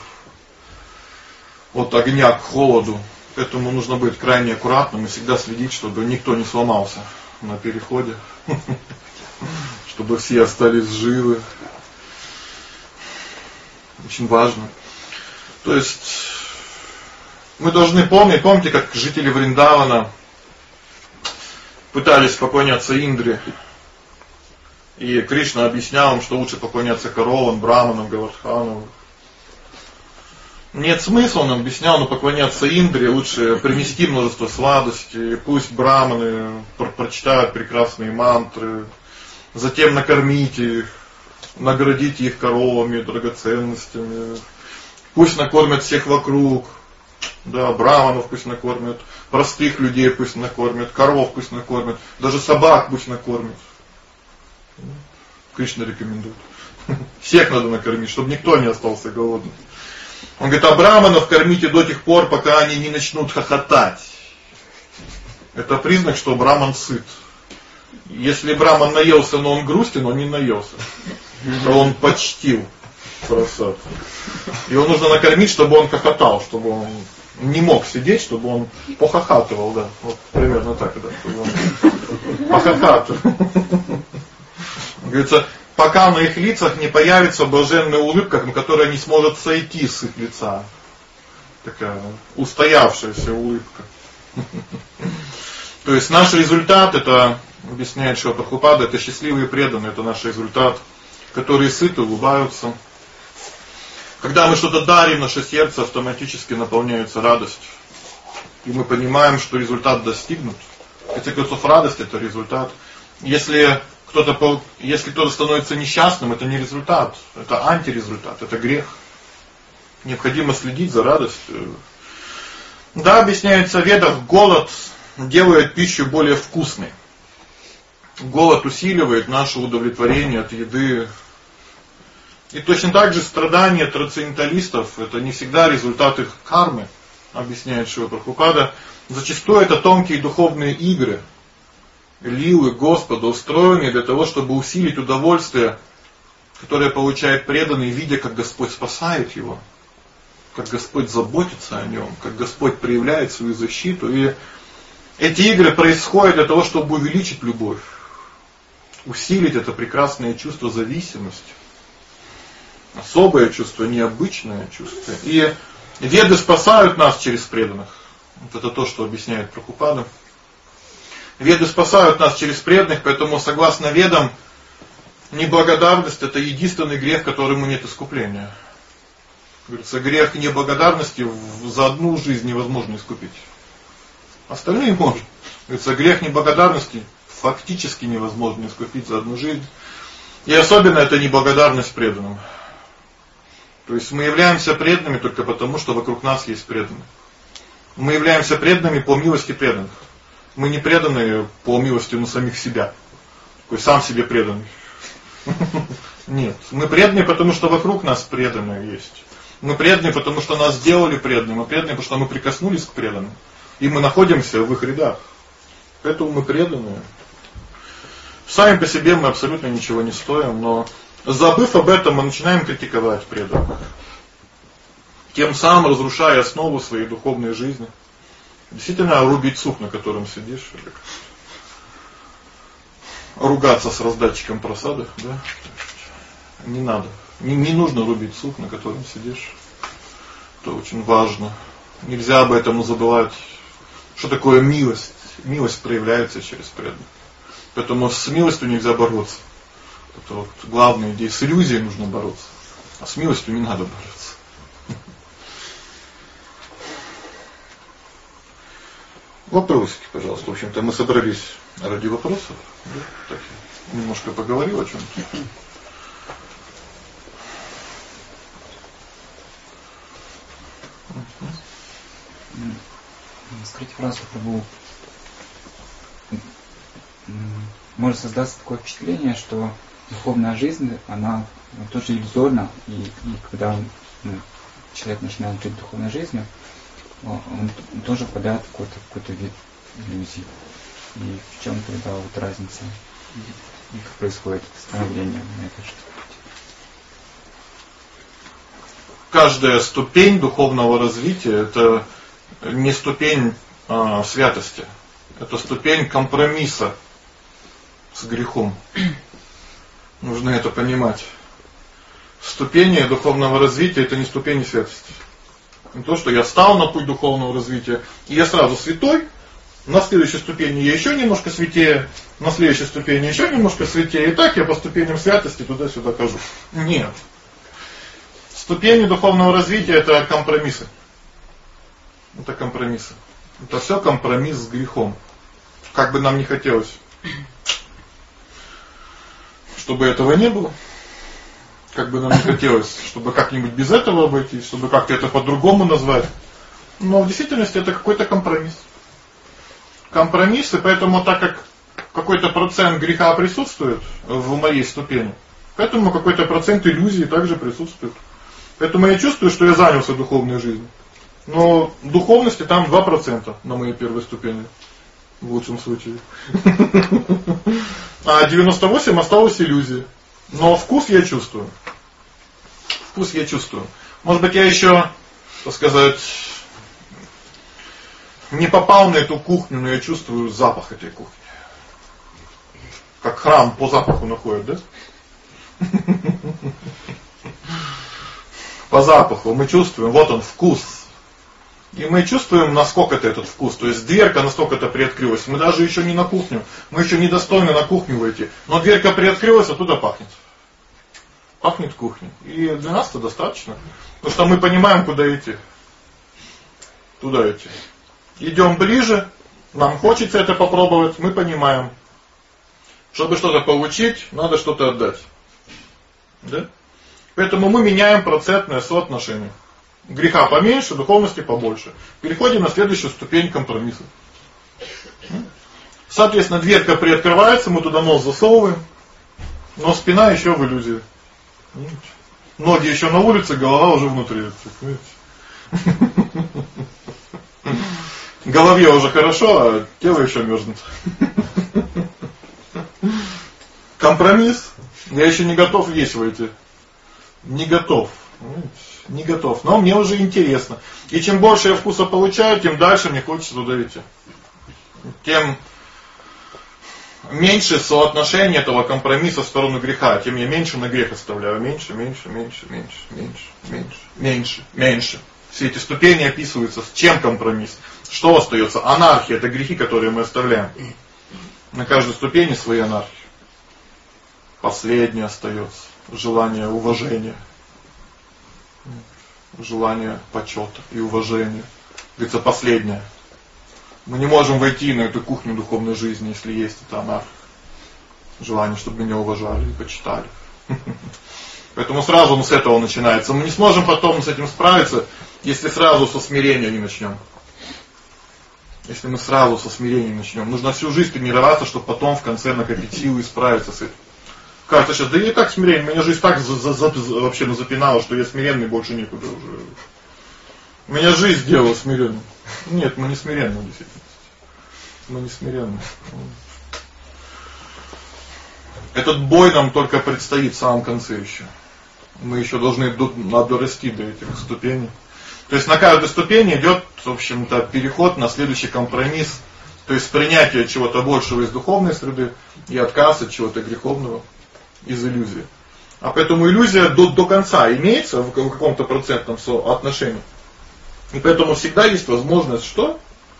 От огня к холоду. Поэтому нужно быть крайне аккуратным и всегда следить, чтобы никто не сломался на переходе. Чтобы все остались живы. Очень важно. То есть мы должны помнить, помните, как жители Вриндавана пытались поклоняться Индре. И Кришна объяснял им, что лучше поклоняться коровам, браманам, говардханам. Нет смысла, он объяснял, но поклоняться Индре лучше принести множество сладостей, пусть браманы про- прочитают прекрасные мантры, затем накормите их, наградите их коровами, драгоценностями, пусть накормят всех вокруг, да, браманов пусть накормят, простых людей пусть накормят, коров пусть накормят, даже собак пусть накормят. Кришна рекомендует. Всех надо накормить, чтобы никто не остался голодным. Он говорит, а браманов кормите до тех пор, пока они не начнут хохотать. Это признак, что браман сыт. Если браман наелся, но он грустен, он не наелся. То он почтил просад. Его нужно накормить, чтобы он хохотал, чтобы он не мог сидеть, чтобы он похохатывал, да. Вот примерно так, да. Чтобы он похохатывал. Говорится, пока на их лицах не появится блаженная улыбка, которая не сможет сойти с их лица. Такая устоявшаяся улыбка. То есть наш результат, это, объясняет Шрила Прабхупада, это счастливые преданные, это наш результат, которые сыты, улыбаются. Когда мы что-то дарим, наше сердце автоматически наполняется радостью. И мы понимаем, что результат достигнут. В конце концов, радость это результат. Если кто-то, если кто-то становится несчастным, это не результат, это антирезультат, это грех. Необходимо следить за радостью. Да, объясняется в Ведах, голод делает пищу более вкусной. Голод усиливает наше удовлетворение от еды. И точно так же страдания трансценденталистов, это не всегда результат их кармы, объясняет Шрила Прабхупада. Зачастую это тонкие духовные игры, лилы Господа, устроенные для того, чтобы усилить удовольствие, которое получает преданный, видя, как Господь спасает его, как Господь заботится о нем, как Господь проявляет свою защиту. И эти игры происходят для того, чтобы увеличить любовь, усилить это прекрасное чувство зависимости. Особое чувство, необычное чувство. И Веды спасают нас через преданных. Вот это то, что объясняет Прабхупада. Веды спасают нас через преданных, поэтому, согласно Ведам, неблагодарность это единственный грех, которому нет искупления. Говорится, грех неблагодарности за одну жизнь невозможно искупить. Остальные можно. Говорится, грех неблагодарности фактически невозможно искупить за одну жизнь. И особенно это неблагодарность преданным. То есть мы являемся преданными только потому, что вокруг нас есть преданные. Мы являемся преданными по милости преданных. Мы не преданные по милости на самих себя. Такой сам себе преданный. Нет. Мы преданные, потому что вокруг нас преданные есть. Мы преданные, потому что нас сделали преданными. Мы преданные, потому что мы прикоснулись к преданным. И мы находимся в их рядах. Поэтому мы преданные. Сами по себе мы абсолютно ничего не стоим, но забыв об этом, мы начинаем критиковать преданных. Тем самым разрушая основу своей духовной жизни. Действительно, рубить сук, на котором сидишь, или ругаться с раздатчиком просады, да? Не надо. Не, не нужно рубить сук, на котором сидишь. Это очень важно. Нельзя об этом забывать. Что такое милость? Милость проявляется через преданных. Поэтому с милостью нельзя бороться. Это вот главная идея. С иллюзией нужно бороться, а с милостью не надо бороться. Вопросики, пожалуйста. В общем-то, мы собрались ради вопросов. Да? Так, немножко поговорил о чем-то. Скажите, фразу Прабху. Может создаться такое впечатление, что духовная жизнь, она тоже иллюзорна, и, и когда ну, человек начинает жить духовной жизнью, он, он тоже впадает в какой-то, какой-то вид иллюзии. И в чем тогда вот разница, и как происходит становление на этой жизни? Каждая ступень духовного развития это не ступень а, святости, это ступень компромисса с грехом. Нужно это понимать. Ступени духовного развития это не ступени святости. Не то, что я стал на путь духовного развития, и я сразу святой, на следующей ступени я еще немножко святее, на следующей ступени еще немножко святее, и так я по ступеням святости туда-сюда хожу. Нет. Ступени духовного развития это компромиссы. Это компромиссы. Это все компромисс с грехом. Как бы нам ни хотелось, чтобы этого не было. Как бы нам не хотелось, чтобы как-нибудь без этого обойтись, чтобы как-то это по-другому назвать. Но в действительности это какой-то компромисс. Компромисс, и поэтому так как какой-то процент греха присутствует в моей ступени, Поэтому какой-то процент иллюзии также присутствует. Поэтому я чувствую, что я занялся духовной жизнью. Но духовности там два процента на моей первой ступени. В лучшем случае. А девяносто восемь процентов осталось иллюзии. Но вкус я чувствую. Вкус я чувствую. Может быть, я еще, так сказать, не попал на эту кухню, но я чувствую запах этой кухни. Как храм по запаху находит, да? По запаху мы чувствуем, вот он вкус. И мы чувствуем, насколько-то этот вкус. То есть дверка настолько-то приоткрылась. Мы даже еще не на кухню. Мы еще не достойны на кухню войти. Но дверка приоткрылась, оттуда пахнет. Пахнет кухней. И для нас это достаточно. Потому что мы понимаем, куда идти. Туда идти. Идем ближе. Нам хочется это попробовать. Мы понимаем. Чтобы что-то получить, надо что-то отдать. Да? Поэтому мы меняем процентное соотношение. Греха поменьше, духовности побольше. Переходим на следующую ступень компромисса. Соответственно, дверка приоткрывается, мы туда нос засовываем, но спина еще в иллюзии. Ноги еще на улице, голова уже внутри. Голове уже хорошо, а тело еще мерзнет. Компромисс. Я еще не готов есть в эти. Не готов. Не готов. Но мне уже интересно. И чем больше я вкуса получаю, тем дальше мне хочется туда идти. Тем меньше соотношение этого компромисса в сторону греха, тем я меньше на грех оставляю. Меньше, меньше, меньше, меньше, меньше, меньше, меньше, меньше. Все эти ступени описываются, с чем компромисс. Что остается? Анархия. Это грехи, которые мы оставляем. На каждой ступени свои анархии. Последнее остается. Желание уважения. Желание почета и уважения. Говорится, последнее. Мы не можем войти на эту кухню духовной жизни, если есть это анархия. Желание, чтобы меня уважали и почитали. Поэтому сразу с этого начинается. Мы не сможем потом с этим справиться, если сразу со смирения не начнем. Если мы сразу со смирения начнем. Нужно всю жизнь тренироваться, чтобы потом в конце накопить силы и справиться с этим. Кажется сейчас, да я и так смиренный, меня жизнь так за, за, за, вообще запинала, что я смиренный больше некуда уже. Меня жизнь сделала смиренным. Нет, мы не смиренны, действительно. Мы не смиренны. Этот бой нам только предстоит в самом конце еще. Мы еще должны дорасти до этих ступеней. То есть на каждой ступени идет, в общем-то, переход на следующий компромисс. То есть принятие чего-то большего из духовной среды и отказ от чего-то греховного из иллюзии. А поэтому иллюзия до, до конца имеется в каком-то процентном соотношении. И поэтому всегда есть возможность что?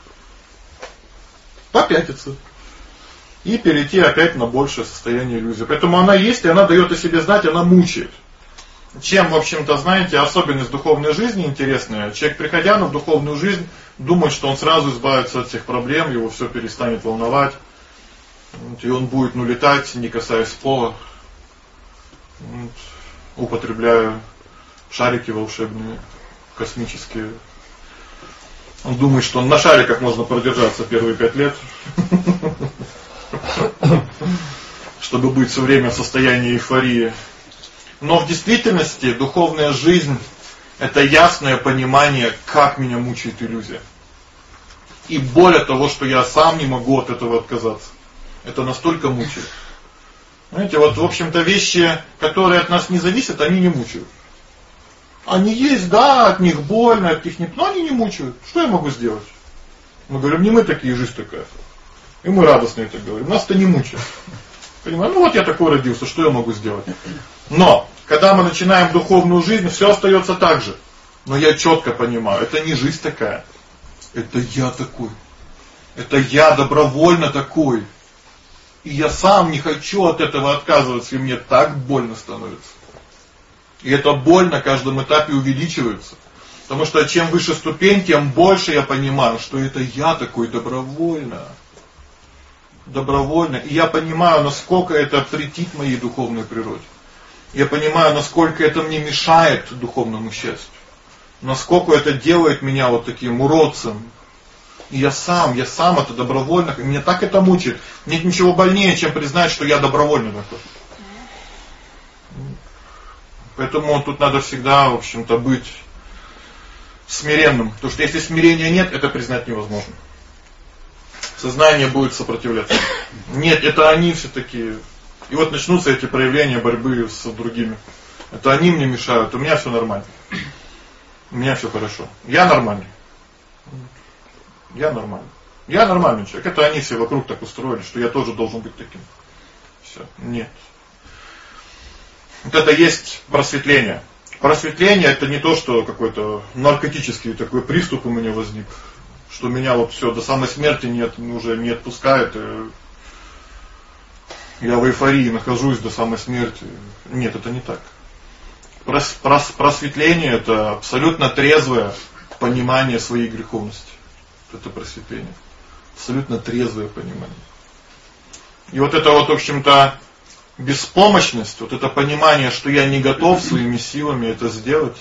Попятиться. И перейти опять на большее состояние иллюзии. Поэтому она есть, и она дает о себе знать, она мучает. Чем, в общем-то, знаете, особенность духовной жизни интересная. Человек, приходя на духовную жизнь, думает, что он сразу избавится от всех проблем, его все перестанет волновать. И он будет ну, летать, не касаясь пола, употребляя шарики волшебные, космические. Он думает, что на шариках можно продержаться первые пять лет, чтобы быть все время в состоянии эйфории. Но в действительности духовная жизнь — это ясное понимание, как меня мучает иллюзия. И боль от того, что я сам не могу от этого отказаться. Это настолько мучает. Знаете, вот в общем-то вещи, которые от нас не зависят, они не мучают. Они есть, да, от них больно, от них не... но они не мучают. Что я могу сделать? Мы говорим, не мы такие, жизнь такая. И мы радостно это говорим. Нас это не мучает. Понимаете? Ну вот я такой родился, что я могу сделать? Но, когда мы начинаем духовную жизнь, все остается так же. Но я четко понимаю, это не жизнь такая. Это я такой. Это я добровольно такой. И я сам не хочу от этого отказываться, и мне так больно становится. И эта боль на каждом этапе увеличивается. Потому что чем выше ступень, тем больше я понимаю, что это я такой добровольно. Добровольно. И я понимаю, насколько это претит моей духовной природе. Я понимаю, насколько это мне мешает духовному счастью. Насколько это делает меня вот таким уродцем. И я сам, я сам это добровольно, меня так это мучает. Нет ничего больнее, чем признать, что я добровольно такой. Поэтому тут надо всегда, в общем-то, быть смиренным. Потому что если смирения нет, это признать невозможно. Сознание будет сопротивляться. Нет, это они все такие. И вот начнутся эти проявления борьбы с другими. Это они мне мешают, у меня все нормально. У меня все хорошо. Я нормальный. Я нормальный. Я нормальный человек. Это они все вокруг так устроили, что я тоже должен быть таким. Все. Нет. Вот это есть просветление. Просветление это не то, что какой-то наркотический такой приступ у меня возник, что меня вот все до самой смерти нет, уже не отпускает. Я в эйфории нахожусь до самой смерти. Нет, это не так. Прос, прос, просветление это абсолютно трезвое понимание своей греховности. Это просветление. Абсолютно трезвое понимание. И вот это вот, в общем-то, беспомощность, вот это понимание, что я не готов своими силами это сделать.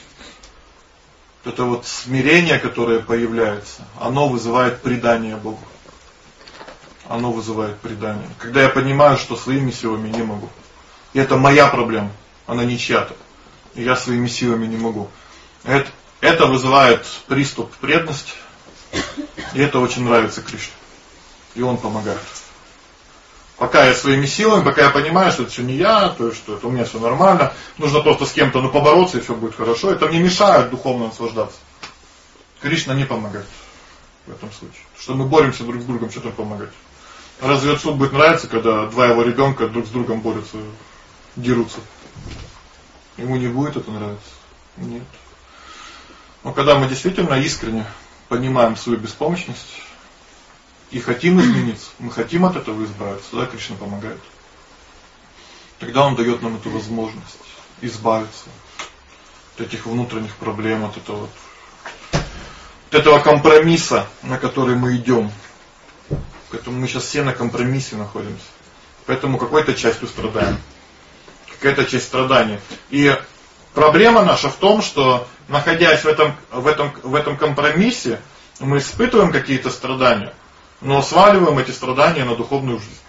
Это вот смирение, которое появляется, оно вызывает предание Богу. Оно вызывает предание. Когда я понимаю, что своими силами не могу. И это моя проблема, она не чья-то. И я своими силами не могу. Это, это вызывает приступ преданности. И это очень нравится Кришне. И он помогает. Пока я своими силами, пока я понимаю, что это все не я, то есть что это у меня все нормально, нужно просто с кем-то ну побороться, и все будет хорошо. Это мне мешает духовно наслаждаться. Кришна не помогает в этом случае. Что мы боремся друг с другом, что там помогать? Разве отцу будет нравиться, когда два его ребенка друг с другом борются, дерутся? Ему не будет это нравиться? Нет. Но когда мы действительно искренне понимаем свою беспомощность и хотим измениться, мы хотим от этого избавиться, тогда Кришна помогает. Тогда Он дает нам эту возможность избавиться от этих внутренних проблем, от этого, от этого компромисса, на который мы идем. Поэтому мы сейчас все на компромиссе находимся. Поэтому какой-то частью страдаем. Какая-то часть страдания. И проблема наша в том, что находясь в этом, в этом, в этом компромиссе, мы испытываем какие-то страдания, но сваливаем эти страдания на духовную жизнь.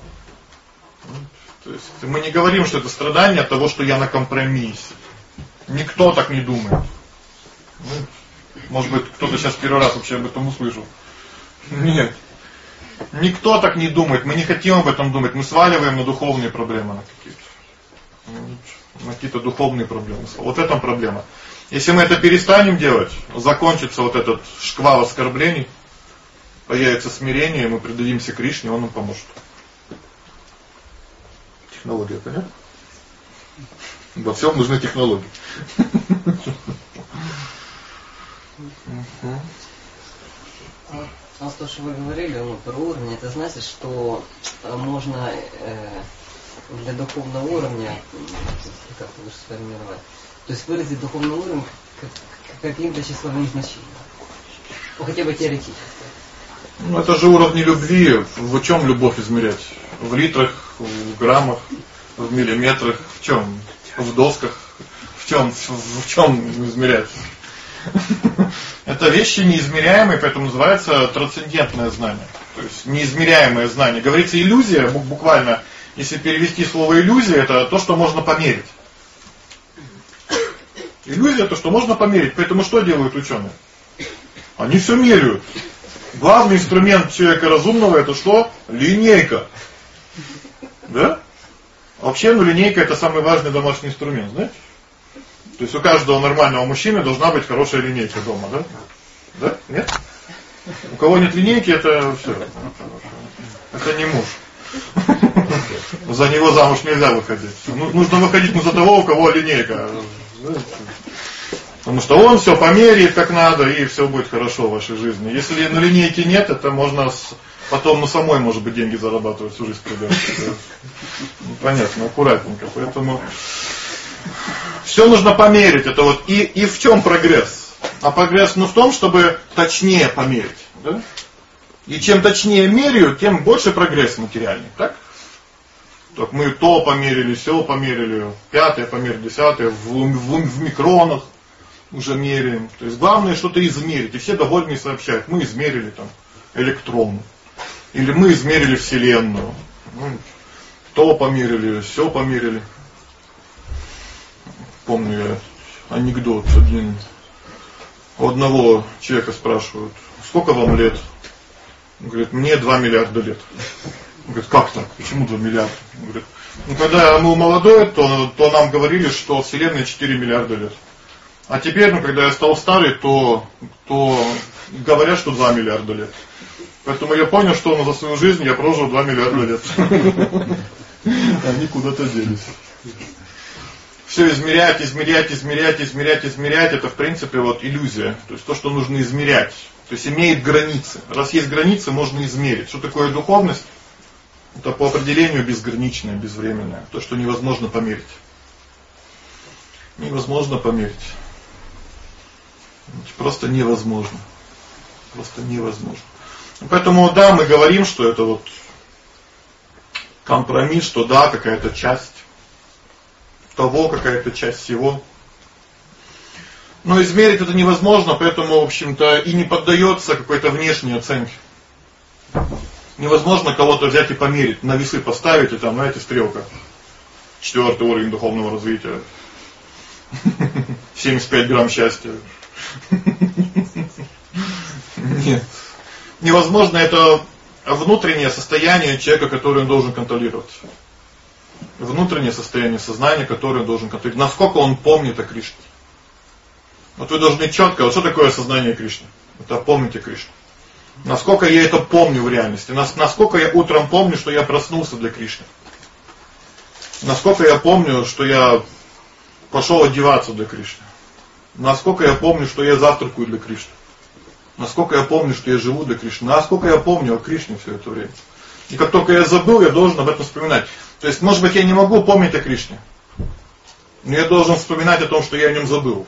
То есть мы не говорим, что это страдание от того, что я на компромиссе. Никто так не думает. Может быть, кто-то сейчас первый раз вообще об этом услышал. Нет. Никто так не думает. Мы не хотим об этом думать. Мы сваливаем на духовные проблемы, на какие-то. На какие-то духовные проблемы. Вот в этом проблема. Если мы это перестанем делать, закончится вот этот шквал оскорблений, появится смирение, мы предадимся Кришне, Он нам поможет. Технология, понятно? Во всем нужны технологии. А то, что вы говорили ну, про уровень, это значит, что можно э, для духовного уровня, как лучше сформировать, то есть выразить духовный уровень каким-то числовым значением. Ну, хотя бы теоретически. Ну, это же уровни любви. В чем любовь измерять? В литрах, в граммах, в миллиметрах, в чем? В досках. В чем, в, в чем измерять? Это вещи неизмеряемые, поэтому называется трансцендентное знание. То есть неизмеряемое знание. Говорится иллюзия, буквально, если перевести слово иллюзия, это то, что можно померить. Иллюзия то, что можно померить. Поэтому что делают ученые? Они все меряют. Главный инструмент человека разумного это что? Линейка. Да? Вообще, ну линейка это самый важный домашний инструмент, знаете? То есть у каждого нормального мужчины должна быть хорошая линейка дома, да? Да? Нет? У кого нет линейки, это все. Это не муж. За него замуж нельзя выходить. Нужно выходить ну, за того, у кого линейка. Потому что он все померяет как надо, и все будет хорошо в вашей жизни. Если на линейке нет, это можно с... потом ну, самой, может быть, деньги зарабатывать всю жизнь придется. Ну, понятно, аккуратненько. Поэтому все нужно померить. Это вот и, и в чем прогресс? А прогресс ну, в том, чтобы точнее померить. Да? И чем точнее меряют, тем больше прогресс материальный. Так? Так мы то померили, все померили, пятое померили, десятое, в, в, в микронах уже меряем. То есть главное что-то измерить. И все довольны сообщают. Мы измерили там электрон. Или мы измерили Вселенную. Ну, то померили, все померили. помню я анекдот один. У одного человека спрашивают: сколько вам лет? Он говорит: мне два миллиарда лет. Он говорит: как так? Почему два миллиарда? Он говорит: ну когда я был молодой, то, то нам говорили, что Вселенная четыре миллиарда лет. А теперь, ну когда я стал старый, то, то говорят, что два миллиарда лет. Поэтому я понял, что за свою жизнь я прожил два миллиарда лет. Они куда-то делись. Все измерять, измерять, измерять, измерять, измерять, это в принципе вот иллюзия. То есть то, что нужно измерять. То есть имеет границы. Раз есть границы, можно измерить. Что такое духовность? Это по определению безграничное, безвременное. То, что невозможно померить. Невозможно померить. Просто невозможно. Просто невозможно. Поэтому да, мы говорим, что это вот компромисс, что да, какая-то часть того, какая-то часть всего. Но измерить это невозможно, поэтому, в общем-то, и не поддается какой-то внешней оценке. Невозможно кого-то взять и померить, на весы поставить, и там, знаете, стрелка. Четвертый уровень духовного развития. семьдесят пять грамм счастья. Нет. Невозможно, это внутреннее состояние человека, которое он должен контролировать. Внутреннее состояние сознания, которое он должен контролировать. Насколько он помнит о Кришне. Вот вы должны четко, вот что такое сознание Кришны? Это помните Кришну. Насколько я это помню в реальности. Насколько я утром помню, что я проснулся для Кришны. Насколько я помню, что я пошел одеваться для Кришны. Насколько я помню, что я завтракаю для Кришны. Насколько я помню, что я живу для Кришны. Насколько я помню о Кришне все это время. И как только я забыл, я должен об этом вспоминать. То есть, может быть, я не могу помнить о Кришне. Но я должен вспоминать о том, что я о нем забыл.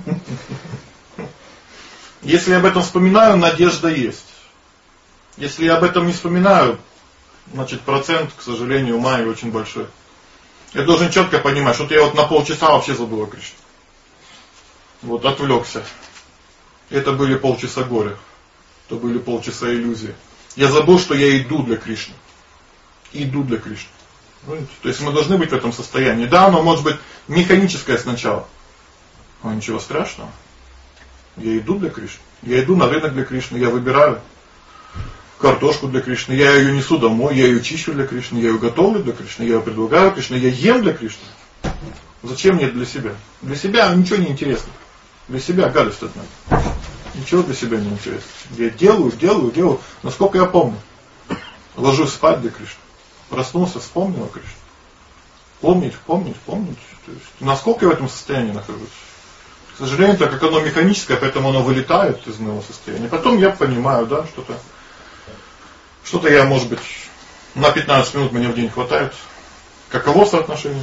Если я об этом вспоминаю, надежда есть. Если я об этом не вспоминаю, значит процент, к сожалению, у Майи очень большой. Я должен четко понимать, что я вот на полчаса вообще забыл о Кришне. Вот отвлекся. Это были полчаса горя. Это были полчаса иллюзии. Я забыл, что я иду для Кришны. Иду для Кришны. То есть мы должны быть в этом состоянии. Да, оно может быть механическое сначала. Но ничего страшного. Я иду для Кришны. Я иду на рынок для Кришны. Я выбираю картошку для Кришны. Я ее несу домой. Я ее чищу для Кришны. Я ее готовлю для Кришны. Я ее предлагаю Кришне. Я ем для Кришны. Зачем мне для себя? Для себя ничего не интересно. Для себя гадость одна. Ничего для себя не интересно. Я делаю, делаю, делаю. Насколько я помню. Ложусь спать для Кришны. Проснулся, вспомнил о Кришне. Помнить, помнить, помнить. То есть, насколько я в этом состоянии нахожусь. К сожалению, так как оно механическое, поэтому оно вылетает из моего состояния. Потом я понимаю, да, что-то, что-то я, может быть, на пятнадцать минут мне в день хватает. Каково соотношение?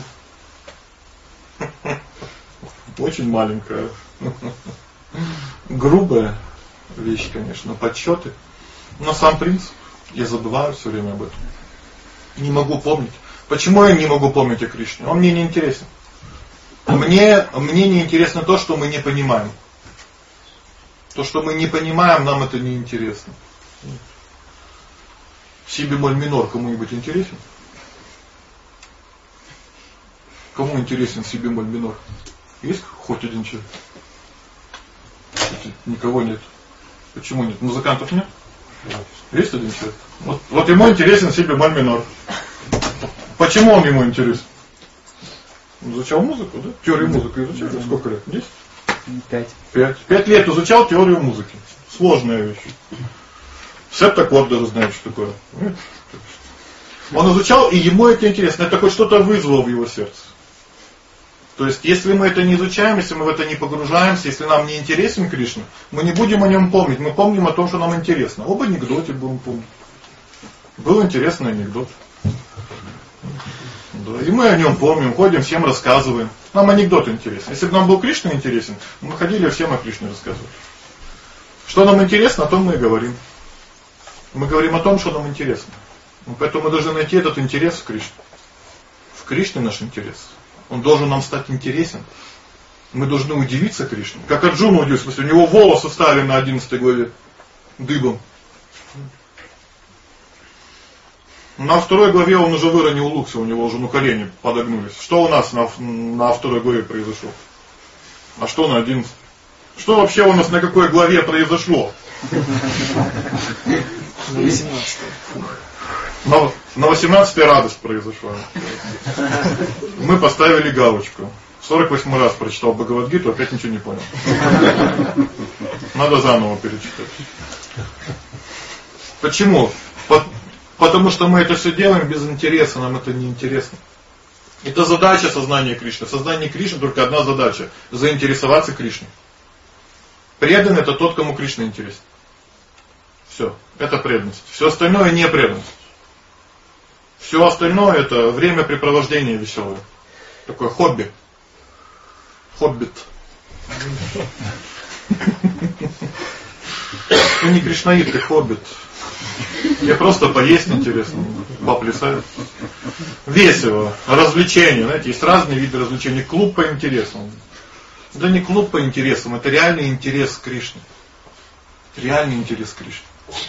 Очень маленькое. Грубая вещь, конечно, подсчеты. Но сам принцип, я забываю все время об этом. Не могу помнить. Почему я не могу помнить о Кришне? Он мне не интересен. Мне, мне не интересно то, что мы не понимаем. То, что мы не понимаем, нам это не интересно. Си бемоль минор кому-нибудь интересен? Кому интересен си бемоль минор? Есть хоть один человек? Никого нет. Почему нет? Музыкантов нет? Есть один человек? Вот, вот ему интересен си бемоль минор. Почему он ему интересен? Изучал музыку, да? Теорию музыки изучал. Сколько лет? Десять? Пять. Пять. Пять лет изучал теорию музыки. Сложная вещь. Септаккорд даже знает, что такое. Нет? Он изучал, и ему это интересно. Это хоть что-то вызвало в его сердце. То есть, если мы это не изучаем, если мы в это не погружаемся, если нам не интересен Кришна, мы не будем о нем помнить. Мы помним о том, что нам интересно. Об анекдоте будем помнить. Был интересный анекдот. Да, и мы о нем помним, ходим, всем рассказываем. Нам анекдот интересен. Если бы нам был Кришна интересен, мы ходили всем о Кришне рассказывать. Что нам интересно, о том мы и говорим. Мы говорим о том, что нам интересно. Поэтому мы должны найти этот интерес в Кришне. В Кришне наш интерес. Он должен нам стать интересен. Мы должны удивиться Кришне. Как Арджуна удивился, в смысле, у него волосы стали на одиннадцатой главе дыбом. На второй главе он уже выронил луксы, у него уже ну колени подогнулись. Что у нас на, на второй главе произошло? А что на одиннадцатой? Что вообще у нас на какой главе произошло? На восемнадцатой. На, на восемнадцатой радость произошла. Мы поставили галочку. сорок восьмой раз прочитал Бхагавад-гиту, опять ничего не понял. Надо заново перечитать. Почему? Потому что мы это все делаем без интереса, нам это не интересно. Это задача сознания Кришны. В сознании Кришны только одна задача – заинтересоваться Кришной. Преданный – это тот, кому Кришна интересен. Все, это преданность. Все остальное не преданность. Все остальное это времяпрепровождение веселое. Такое хобби. Хоббит. Ты не кришнаит, ты хоббит. Мне просто поесть интересно, поплясать. Весело, развлечения, знаете, есть разные виды развлечений. Клуб по интересам. Да не клуб по интересам, это реальный интерес к Кришне. Реальный интерес к Кришне.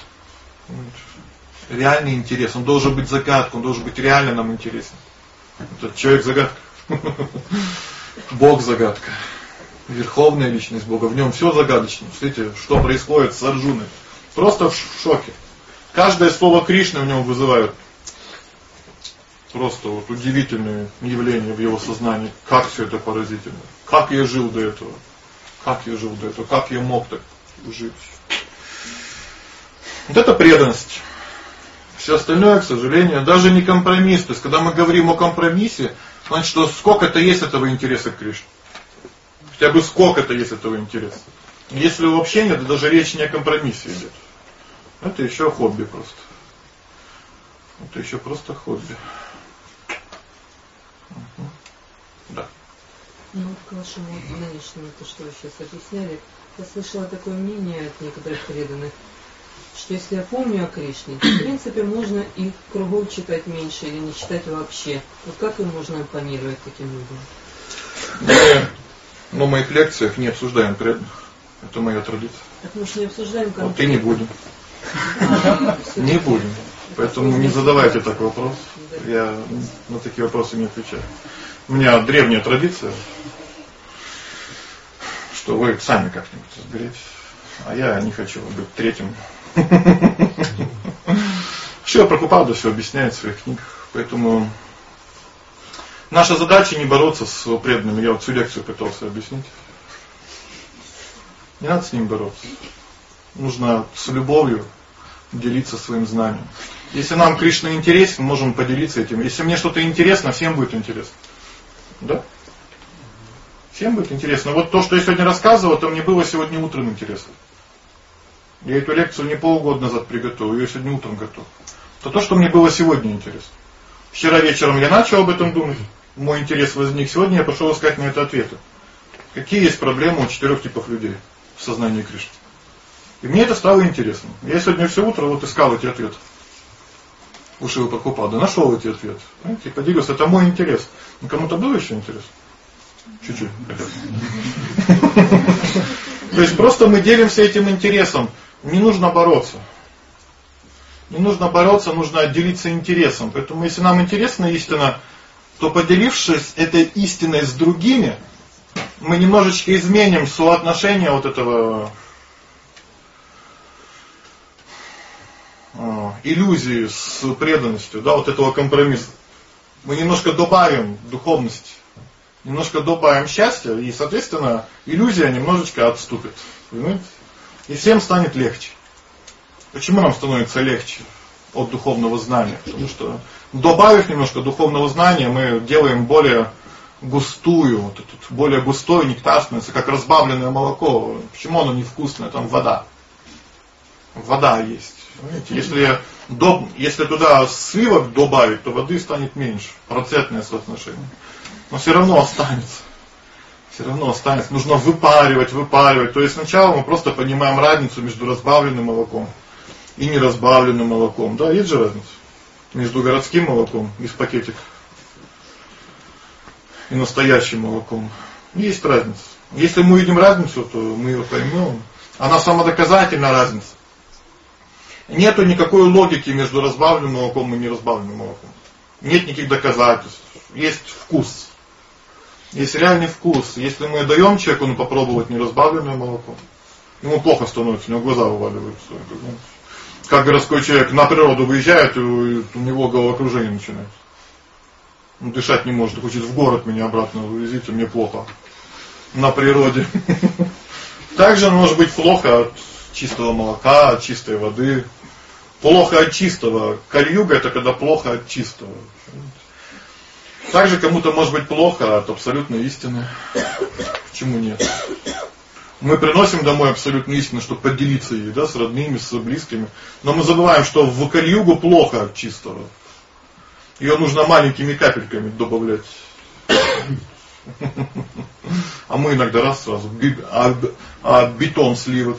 Реальный интерес. Он должен быть загадкой, он должен быть реально нам интересен. Это человек загадка. Бог загадка. Верховная личность Бога. В нем все загадочно. Смотрите, что происходит с Арджуной. Просто в шоке. Каждое слово Кришны в нем вызывает просто вот удивительные явления в его сознании. Как все это поразительно. Как я жил до этого. Как я жил до этого. Как я мог так жить. Вот это преданность. Все остальное, к сожалению, даже не компромисс. То есть, когда мы говорим о компромиссе, значит, что сколько-то есть этого интереса к Кришне. Хотя бы сколько-то есть этого интереса. Если вообще нет, то даже речь не о компромиссе идет. Это еще хобби просто. Это еще просто хобби. Угу. Да. Ну вот к вашему нынешнему, то, что вы сейчас объясняли, я слышала такое мнение от некоторых преданных, что если я помню о Кришне, то в принципе можно и кругом читать меньше или не читать вообще. Вот как им можно импонировать таким людям? Мы на моих лекциях не обсуждаем преданных. Это моя традиция. Так мы же не обсуждаем конкретно. Вот и не будем. Не будем. Поэтому не задавайте такой вопрос. Я на такие вопросы не отвечаю. У меня древняя традиция, что вы сами как-нибудь разберетесь. А я не хочу быть третьим. Шрила Прабхупада все объясняет в своих книгах. Поэтому наша задача не бороться с преданными. Я вот всю лекцию пытался объяснить. Не надо с ним бороться. Нужно с любовью делиться своим знанием. Если нам Кришна интересен, мы можем поделиться этим. Если мне что-то интересно, всем будет интересно. Да? Всем будет интересно. Вот то, что я сегодня рассказывал, то мне было сегодня утром интересно. Я эту лекцию не полгода назад приготовил, ее сегодня утром готов. То то, что мне было сегодня интересно. Вчера вечером я начал об этом думать, мой интерес возник. Сегодня я пошел искать на это ответы. Какие есть проблемы у четырех типов людей в сознании Кришны. И мне это стало интересно. Я сегодня все утро вот искал эти ответы. У Шрилы Прабхупады. Нашел эти ответы. Знаете, поделился. Это мой интерес. Ну, кому-то было еще интерес? Чуть-чуть. То есть просто мы делимся этим интересом. Не нужно бороться. Не нужно бороться, нужно отделиться интересом. Поэтому если нам интересна истина, то поделившись этой истиной с другими, мы немножечко изменим соотношение вот этого э, иллюзии с преданностью, да, вот этого компромисса. Мы немножко добавим духовности, немножко добавим счастья, и, соответственно, иллюзия немножечко отступит. Понимаете? И всем станет легче. Почему нам становится легче от духовного знания? Потому что, добавив немножко духовного знания, мы делаем более густую, вот этот, более густой нектар становится, как разбавленное молоко. Почему оно невкусное? Там вода. Вода есть. Понимаете? Если, до, если туда сливок добавить, то воды станет меньше. Процентное соотношение. Но все равно останется. Все равно останется. Нужно выпаривать, выпаривать. То есть сначала мы просто понимаем разницу между разбавленным молоком и неразбавленным молоком. Да, есть же разница. Между городским молоком из пакетика и настоящим молоком. Есть разница. Если мы видим разницу, то мы ее поймем. Она самодоказательная разница. Нету никакой логики между разбавленным молоком и неразбавленным молоком. Нет никаких доказательств. Есть вкус. Есть реальный вкус. Если мы даем человеку ну, попробовать неразбавленное молоко, ему плохо становится, у него глаза вываливаются. Как городской человек на природу выезжает, и у него головокружение начинается. Он дышать не может, хочет в город меня обратно вывезите, мне плохо. На природе. Также может быть плохо от чистого молока, от чистой воды. Плохо от чистого. Кальюга это когда плохо от чистого. Также кому-то может быть плохо от абсолютной истины. Почему нет? Мы приносим домой абсолютную истину, чтобы поделиться ей, да, с родными, с близкими. Но мы забываем, что в кальюгу плохо от чистого. Ее нужно маленькими капельками добавлять. А мы иногда раз сразу, а, а бетон сливок.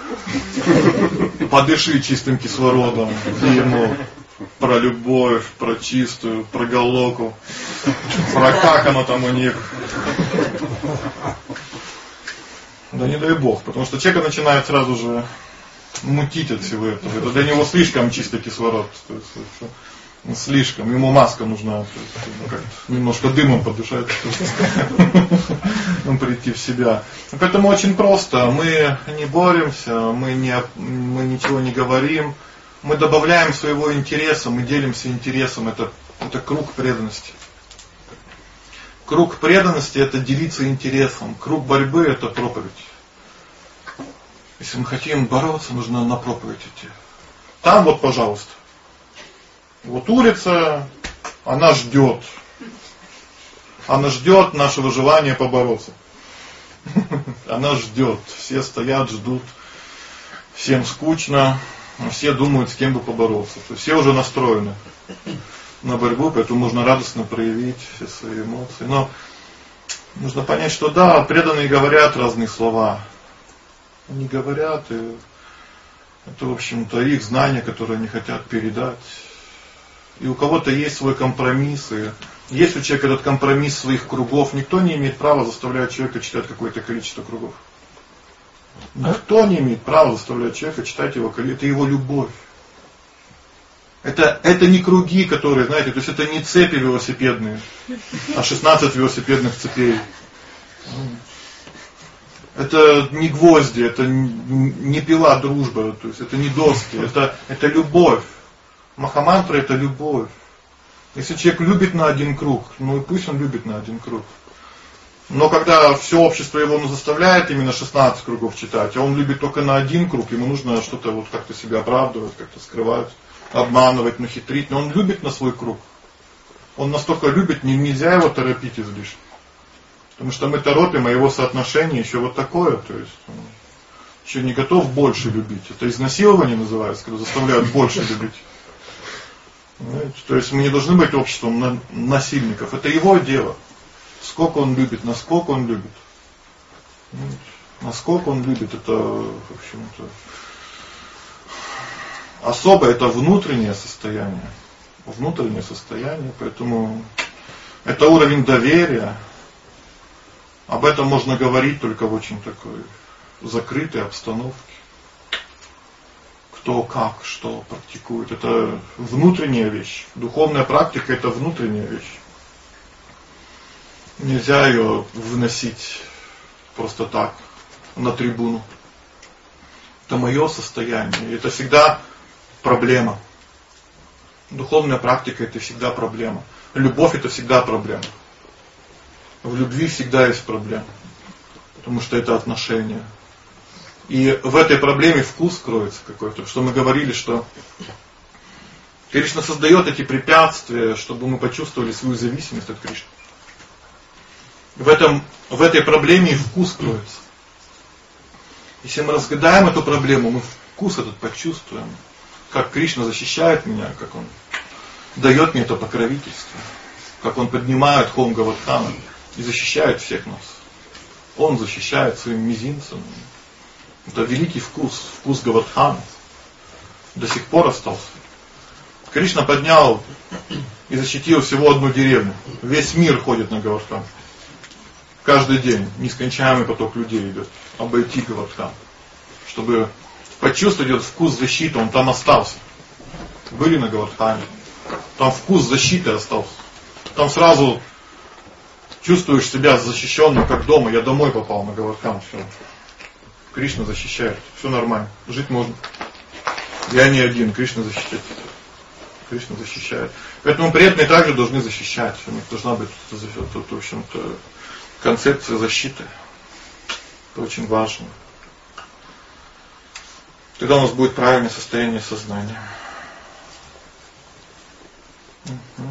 Подыши чистым кислородом. Ему про любовь, про чистую, про галоку. Про как оно там у них. Да не дай бог, потому что человек начинает сразу же мутить от всего этого. Это для него слишком чистый кислород. То есть, слишком. Ему маска нужна. То есть, ну, как немножко дымом подышать. Прийти в себя. Поэтому очень просто. Мы не боремся, мы, не, мы ничего не говорим. Мы добавляем своего интереса, мы делимся интересом. Это, это круг преданности. Круг преданности это делиться интересом. Круг борьбы это проповедь. Если мы хотим бороться, нужно на проповедь идти. Там вот, пожалуйста. Вот улица, она ждет. Она ждет нашего желания побороться. Она ждет. Все стоят, ждут. Всем скучно. Все думают, с кем бы побороться. То есть все уже настроены на борьбу, поэтому можно радостно проявить все свои эмоции. Но нужно понять, что да, преданные говорят разные слова. Они говорят, и это, в общем-то, их знания, которые они хотят передать. И у кого-то есть свой компромисс, и есть у человека этот компромисс своих кругов. Никто не имеет права заставлять человека читать какое-то количество кругов. Никто не имеет права заставлять человека читать его количество. Это его любовь. Это, это не круги, которые, знаете, то есть это не цепи велосипедные, а шестнадцать велосипедных цепей. Это не гвозди, это не пила дружба, то есть это не доски, это, это любовь. Махамантра это любовь. Если человек любит на один круг, ну и пусть он любит на один круг. Но когда все общество его заставляет именно шестнадцать кругов читать, а он любит только на один круг, ему нужно что-то вот как-то себя оправдывать, как-то скрывать, обманывать, нахитрить. Но он любит на свой круг. Он настолько любит, нельзя его торопить излишне. Потому что мы торопим, а его соотношение еще вот такое, то есть он еще не готов больше любить. Это изнасилование называется, когда заставляют больше любить. Понимаете? То есть мы не должны быть обществом насильников. Это его дело. Сколько он любит, насколько он любит. Насколько он любит, это, в общем-то, особо это внутреннее состояние. Внутреннее состояние, поэтому это уровень доверия. Об этом можно говорить только в очень такой закрытой обстановке. Кто как, что практикует. Это внутренняя вещь. Духовная практика это внутренняя вещь. Нельзя ее выносить просто так на трибуну. Это мое состояние. Это всегда проблема. Духовная практика это всегда проблема. Любовь это всегда проблема. В любви всегда есть проблема. Потому что это отношения. И в этой проблеме вкус кроется какой-то. Что мы говорили, что Кришна создает эти препятствия, чтобы мы почувствовали свою зависимость от Кришны. В, этом, в этой проблеме вкус кроется. Если мы разгадаем эту проблему, мы вкус этот почувствуем. Как Кришна защищает меня, как Он дает мне это покровительство. Как Он поднимает Хом Гавардхана и защищает всех нас. Он защищает своим мизинцем. Это великий вкус, вкус Гавардхана. До сих пор остался. Кришна поднял и защитил всего одну деревню. Весь мир ходит на Гавардхан. Каждый день нескончаемый поток людей идет обойти Гавардхан, чтобы почувствовать этот вкус защиты, он там остался. Были на Гавардхане. Там вкус защиты остался. Там сразу чувствуешь себя защищенным, как дома. Я домой попал на Гавардхан. Все. Кришна защищает. Все нормально. Жить можно. Я не один. Кришна защищает. Кришна защищает. Поэтому преданные также должны защищать. У них должна быть, в общем-то, концепция защиты. Это очень важно. Тогда у нас будет правильное состояние сознания. Угу.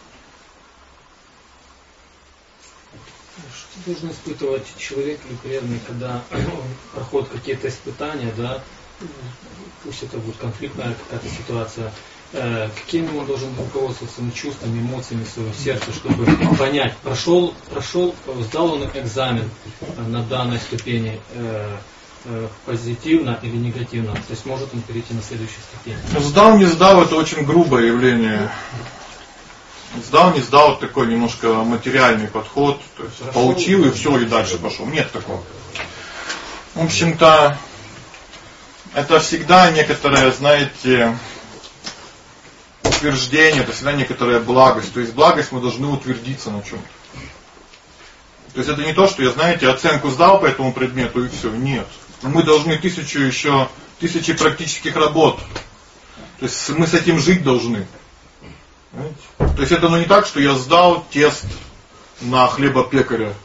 Что должен испытывать человек или преданный, когда проходят какие-то испытания, да, пусть это будет конфликтная какая-то ситуация, э, каким он должен руководствоваться своими чувствами, эмоциями своего сердца, чтобы понять, прошел, прошел, сдал он экзамен на данной ступени э, э, позитивно или негативно, то есть может он перейти на следующую ступень. Сдал, не сдал, это очень грубое явление. Сдал, не сдал, это такой немножко материальный подход. То есть прошел, получил и все, и дальше пошел. Нет такого. В общем-то, это всегда некоторое, знаете, утверждение, это всегда некоторая благость. То есть благость мы должны утвердиться на чем-то. То есть это не то, что я, знаете, оценку сдал по этому предмету и все. Нет. Мы должны тысячу еще, тысячи практических работ. То есть мы с этим жить должны. Понимаете? То есть это ну не так, что я сдал тест на хлебопекаря.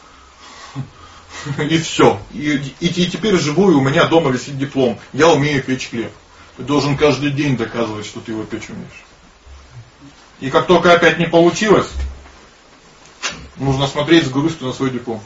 И все. И, и, и теперь живу, и у меня дома висит диплом. Я умею печь хлеб. Ты должен каждый день доказывать, что ты его печь умеешь. И как только опять не получилось, нужно смотреть с грустью на свой диплом.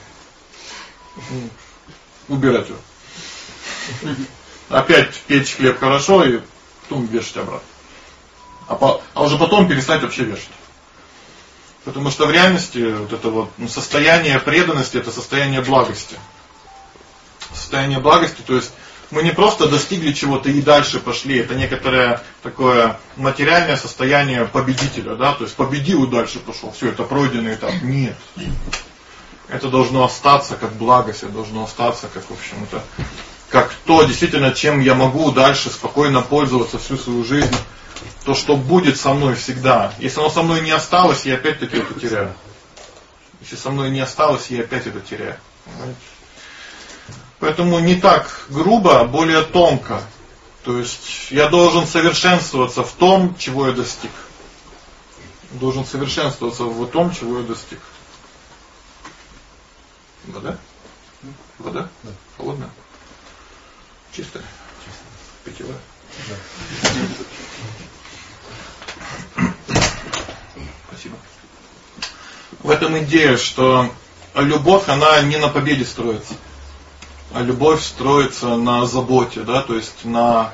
Убирать его. Опять печь хлеб хорошо, и потом вешать обратно. А, по, а уже потом перестать вообще вешать. Потому что в реальности вот это вот ну, состояние преданности, это состояние благости. Состояние благости, то есть мы не просто достигли чего-то и дальше пошли, это некоторое такое материальное состояние победителя, да, то есть победил и дальше пошел, все, это пройденный этап. Нет. Это должно остаться как благость, это должно остаться как, в общем-то, как то, действительно, чем я могу дальше спокойно пользоваться всю свою жизнь. То, что будет со мной всегда. Если оно со мной не осталось, я опять-таки это теряю. Если со мной не осталось, я опять это теряю. Понимаете? Поэтому не так грубо, а более тонко. То есть я должен совершенствоваться в том, чего я достиг. Должен совершенствоваться в том, чего я достиг. Вода? Вода? Да. Холодная? Чистая? Питьевая? Да. Спасибо. В этом идея, что любовь, она не на победе строится, а любовь строится на заботе, да, то есть на,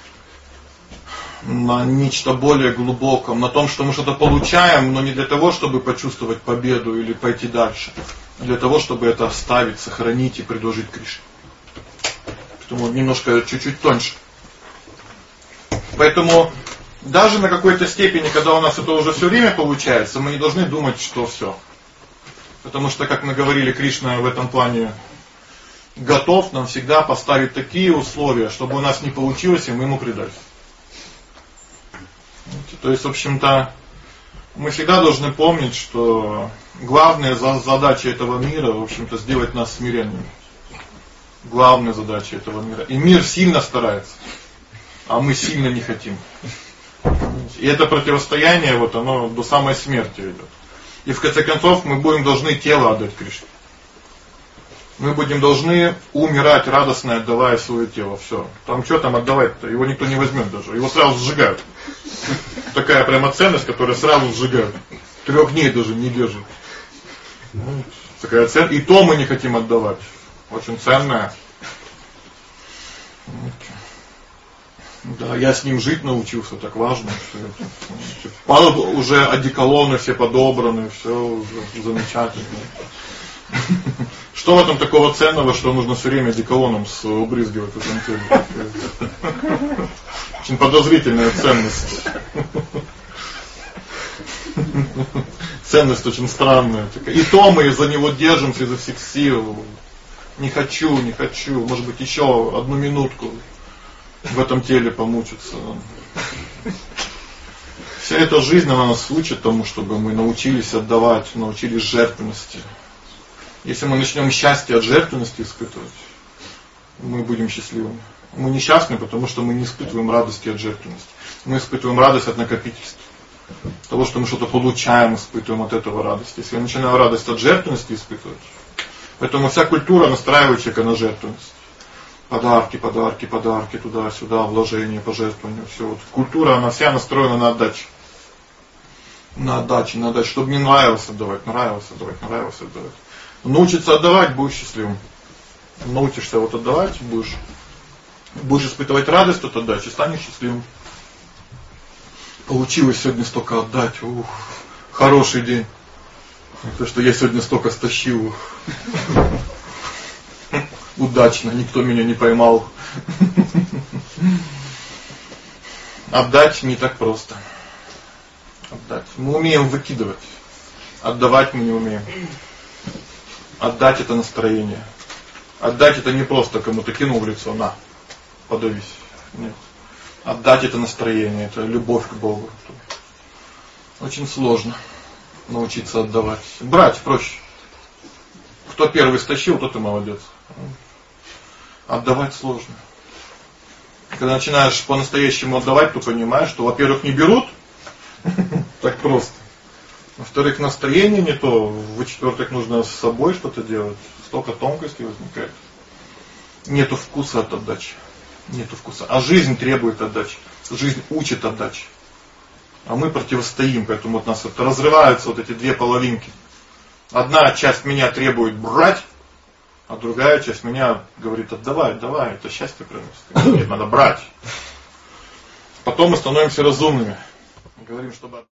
на нечто более глубоком, на том, что мы что-то получаем, но не для того, чтобы почувствовать победу или пойти дальше, а для того, чтобы это оставить, сохранить и предложить Кришне. Поэтому немножко чуть-чуть тоньше. Поэтому даже на какой-то степени, когда у нас это уже все время получается, мы не должны думать, что все. Потому что, как мы говорили, Кришна в этом плане готов нам всегда поставить такие условия, чтобы у нас не получилось, и мы ему предались. То есть, в общем-то, мы всегда должны помнить, что главная задача этого мира, в общем-то, сделать нас смиренными. Главная задача этого мира. И мир сильно старается, а мы сильно не хотим. И это противостояние, вот оно до самой смерти идет. И в конце концов мы будем должны тело отдать Кришне. Мы будем должны умирать радостно, отдавая свое тело. Все. Там что там отдавать-то? Его никто не возьмет даже. Его сразу сжигают. Такая прямо ценность, которая сразу сжигают. Трех дней даже не держит. Такая ценность. И то мы не хотим отдавать. Очень ценная. Да, я с ним жить научился, так важно. Все. Уже одеколоны все подобраны, все уже замечательно. Что в этом такого ценного, что нужно все время одеколоном убрызгивать в этом теле? Очень подозрительная ценность. Ценность очень странная. И то мы за него держимся изо всех сил. Не хочу, не хочу, может быть еще одну минутку. в этом теле помучиться. Вся эта жизнь, она нас учит тому, чтобы мы научились отдавать, научились жертвенности. Если мы начнем счастье от жертвенности испытывать, мы будем счастливыми. Мы несчастны, потому что мы не испытываем радости от жертвенности. Мы испытываем радость от накопительства. Того, что мы что-то получаем, испытываем от этого радость. Если я начинаю радость от жертвенности испытывать, поэтому вся культура настраивает человека на жертвенность. Подарки, подарки, подарки, туда-сюда, вложения, пожертвования, все. Вот культура, она вся настроена на отдачу. На отдачу, на отдачу, чтобы не нравилось отдавать, нравилось отдавать, нравилось отдавать. Научиться отдавать, будешь счастливым. Научишься вот отдавать, будешь, будешь испытывать радость от отдачи, станешь счастливым. Получилось сегодня столько отдать, ух, хороший день. То, что я сегодня столько стащил. Удачно, никто меня не поймал. Отдать не так просто. Отдать. Мы умеем выкидывать. Отдавать мы не умеем. Отдать это настроение. Отдать это не просто кому-то кинул в лицо, на, подавись. Нет. Отдать это настроение, это любовь к Богу. Очень сложно научиться отдавать. Брать проще. Кто первый стащил, тот и молодец. Отдавать сложно. Когда начинаешь по-настоящему отдавать, то понимаешь, что, во-первых, не берут так просто. Во-вторых, настроение не то. В-четвертых, нужно с собой что-то делать. Столько тонкостей возникает. Нету вкуса от отдачи. Нету вкуса. А жизнь требует отдачи. Жизнь учит отдачи. А мы противостоим, поэтому вот у нас вот разрываются вот эти две половинки. Одна часть меня требует брать, а другая часть меня говорит: отдавай, давай, это счастье приносит. Нет, надо брать. Потом мы становимся разумными. Говорим, чтобы